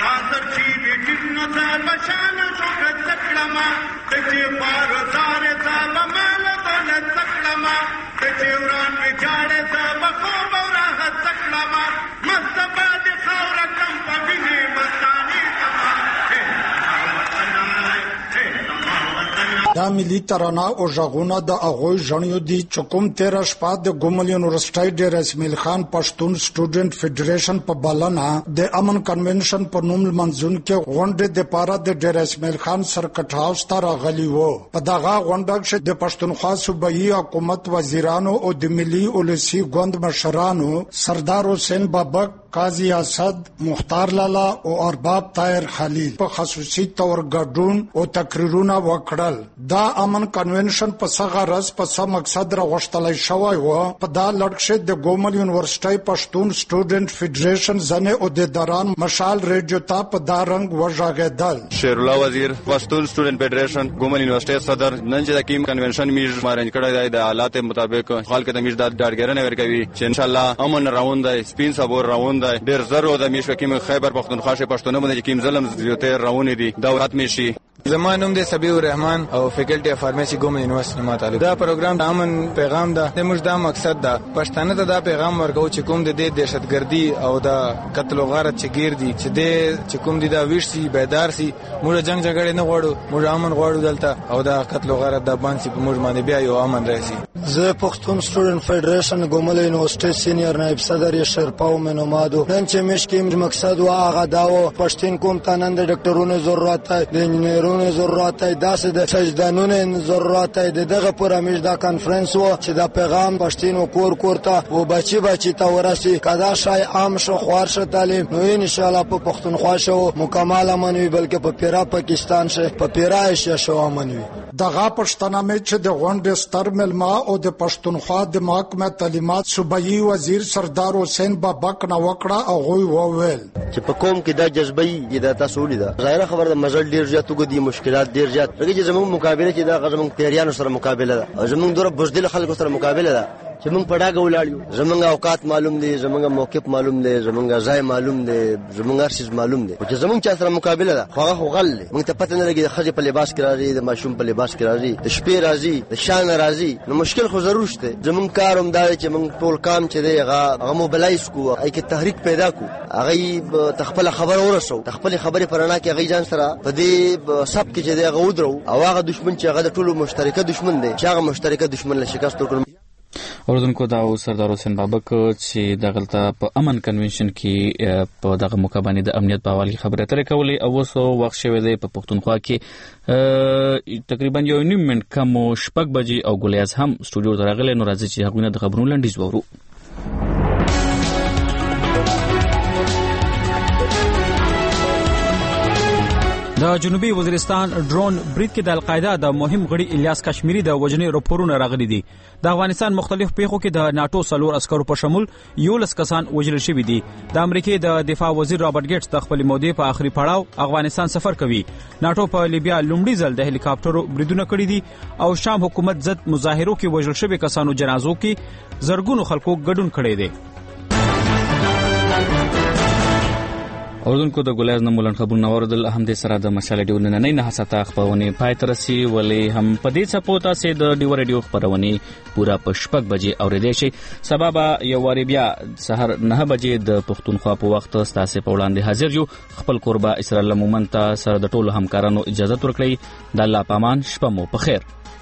دا ملي ترانه او ژغونه د اغوی ژڼیو دي چې کوم 13 شپه د ګومل یونیورسيټي ډیر اسماعیل خان پښتون سټوډنټ فدریشن په بلنه د امن کنونشن په نوم منځون کې غونډه د پاره د ډیر اسماعیل خان سرکټ هاوس ته راغلی وو. په دغه غونډه کې د پښتونخوا صوبایي حکومت وزیرانو او د ملي اولسي ګوند مشرانو سردار حسین بابک، قاضي اسد، مختار لالا او ارباب طاهر خلیل په خصوصي تور ګډون او تقریرونه وکړل. دا امن کنونشن په څنګه رس په څه مقصد راغښتلای شوی و. په دا لړکشه د ګومل یونیورسيټي پښتون سټوډنټ فدریشن زنه او د دران مشال ریډیو ته په دا رنګ وژغېدل. شیر الله وزیر، پښتون سټوډنټ فدریشن ګومل یونیورسيټي صدر، نن چې د کیم کنونشن میز مارنج کړی دی د حالات مطابق خلک د میز د ډاډګرنه ورکوي چې ان شاء الله امن راوند دی، سپین صبر راوند دی. ډیر زرو د میش کیم خیبر پښتونخوا شه پښتون باندې کیم ظلم زیاته راوند دي دولت میشي. زمان نوم دی سبیح الرحمن او فیکلټي اف فارماسي ګومل یونیورسيټي ما تعلق. دا پروګرام د امن پیغام ده. د موږ دا مقصد ده پښتانه ته دا پیغام ورکو چې کوم د دهشتګردي او د قتل او غارت چې ګیر دي چې کوم دي دا ویشي بیدار سي. موږ جنگ جګړه نه غواړو، موږ امن غواړو دلته او دا قتل او غارت د باندې په موږ باندې بیا یو امن راشي. زه پښتون سټوډنټ فدریشن ګومل یونیورسيټي سینیئر نائب صدر شرپاو منومادو. نن چې مشکیم مقصد وا هغه داو پښتون کوم تنن د ډاکټرونو ضرورت دی، د انجینرونو ضرورت دی، داسې د سجدانونو ضرورت دی. دغه پرامج دا کانفرنس و چې دا پیغام پښتون کور کور ته او بچي ته ورسي. کدا شای عام شو خوار شو تعلیم، نو ان شاء الله په پښتونخوا شو مکمل امن وي، بلکې په پیرا پاکستان شه په پیرا ایشیا شو امن وي. دغه پښتنه مې چې د غونډې ستر ملما او د پښتونخوا د محکمه تعلیمات صوبایي وزیر سردار حسین بابک نو وکړه او غوي وویل چې په کوم کې دا جذبي د تاسو لیدا ظاهره خبر د مزل ډیر زیات وګدي مشکلات ډیر زیات لکه زموږ مقابله کې دا غزمون پیریانو سره مقابله ده، زموږ دوره بوزدل خلکو سره مقابله ده چې موږ پډاګه ولاړیو. زمونږ اوقات معلوم دي، زمونږ موقف معلوم دي، زمونږ ځای معلوم دي، زمونږ هر څه معلوم دي. چې زمونږ چا سره مقابله ده خو هغه غل موږ ته پته نه لګي د خځې په لباس کې راځي، د ماشوم په لباس کې راځي، د شپې راځي، د شان راځي. نو مشکل خو ضرور شته. زمونږ کاروم دا چې موږ ټول کام چې دی هغه موبلایز کو، ای کې تحریک پیدا کو، هغه تخپل خبر ورسو، تخپل خبره پرانا کې هغه ځان سره په دې سب کې چې دی هغه ودرو او هغه دشمن چې هغه د ټولو مشترکه دشمن دی چې هغه مشترکه دشمن له شکست ورکړي. اوردونکو دا سردار حسین بابک چې دغلطه په امن کنونشن کې په دغه موقع باندې د امنیت په حواله خبرې اترې کولې او اوس وخت شوی دی په پښتونخوا کې تقریبا 1.5 منټ کم 6 بجې او ګلیاز هم سټوډیو ته راغلی. نو راځي چې هغوی نه د خبرونو لنډیز وورو. د جنوبي وزیرستان ډرون برید کې د القاعده د مهم غړي الیاس کشمیری د وجنې راپورونه راغلي دي. د افغانستان مختلف پیښو کې د ناتو سلور عسکرو په شمول 11 کسان وژل شوي دي. د امریکای د دفاع وزیر رابرټ ګیټس د خپل مودې په آخري پړاو افغانستان سفر کوي. ناتو په لیبیا لومړي ځل د هلیکاپټرو بریدونه کړي دي او شام حکومت ضد مظاهرو کې وژل شوي کسانو جنازو کې زرګونو خلکو ګډون کړي دي. اوردونکو د ګلیاز نه مولن خبرونه اوردل هم د سره د مشال ډیو نن نه حساته خبرونه پای تر سي ولې هم پدې چپوتا سي د ډیو ریډیو خبرونه پورا په 6 بجې اوریدل شي. سبب یو واری بیا سحر 9 بجې د پښتونخوا په وخت ستاسو په وړاندې حاضر یو. خپل قربا اسرائیل مومنت سره د ټولو همکارانو اجازه ورکړي. د الله پامان شپه مو په خیر.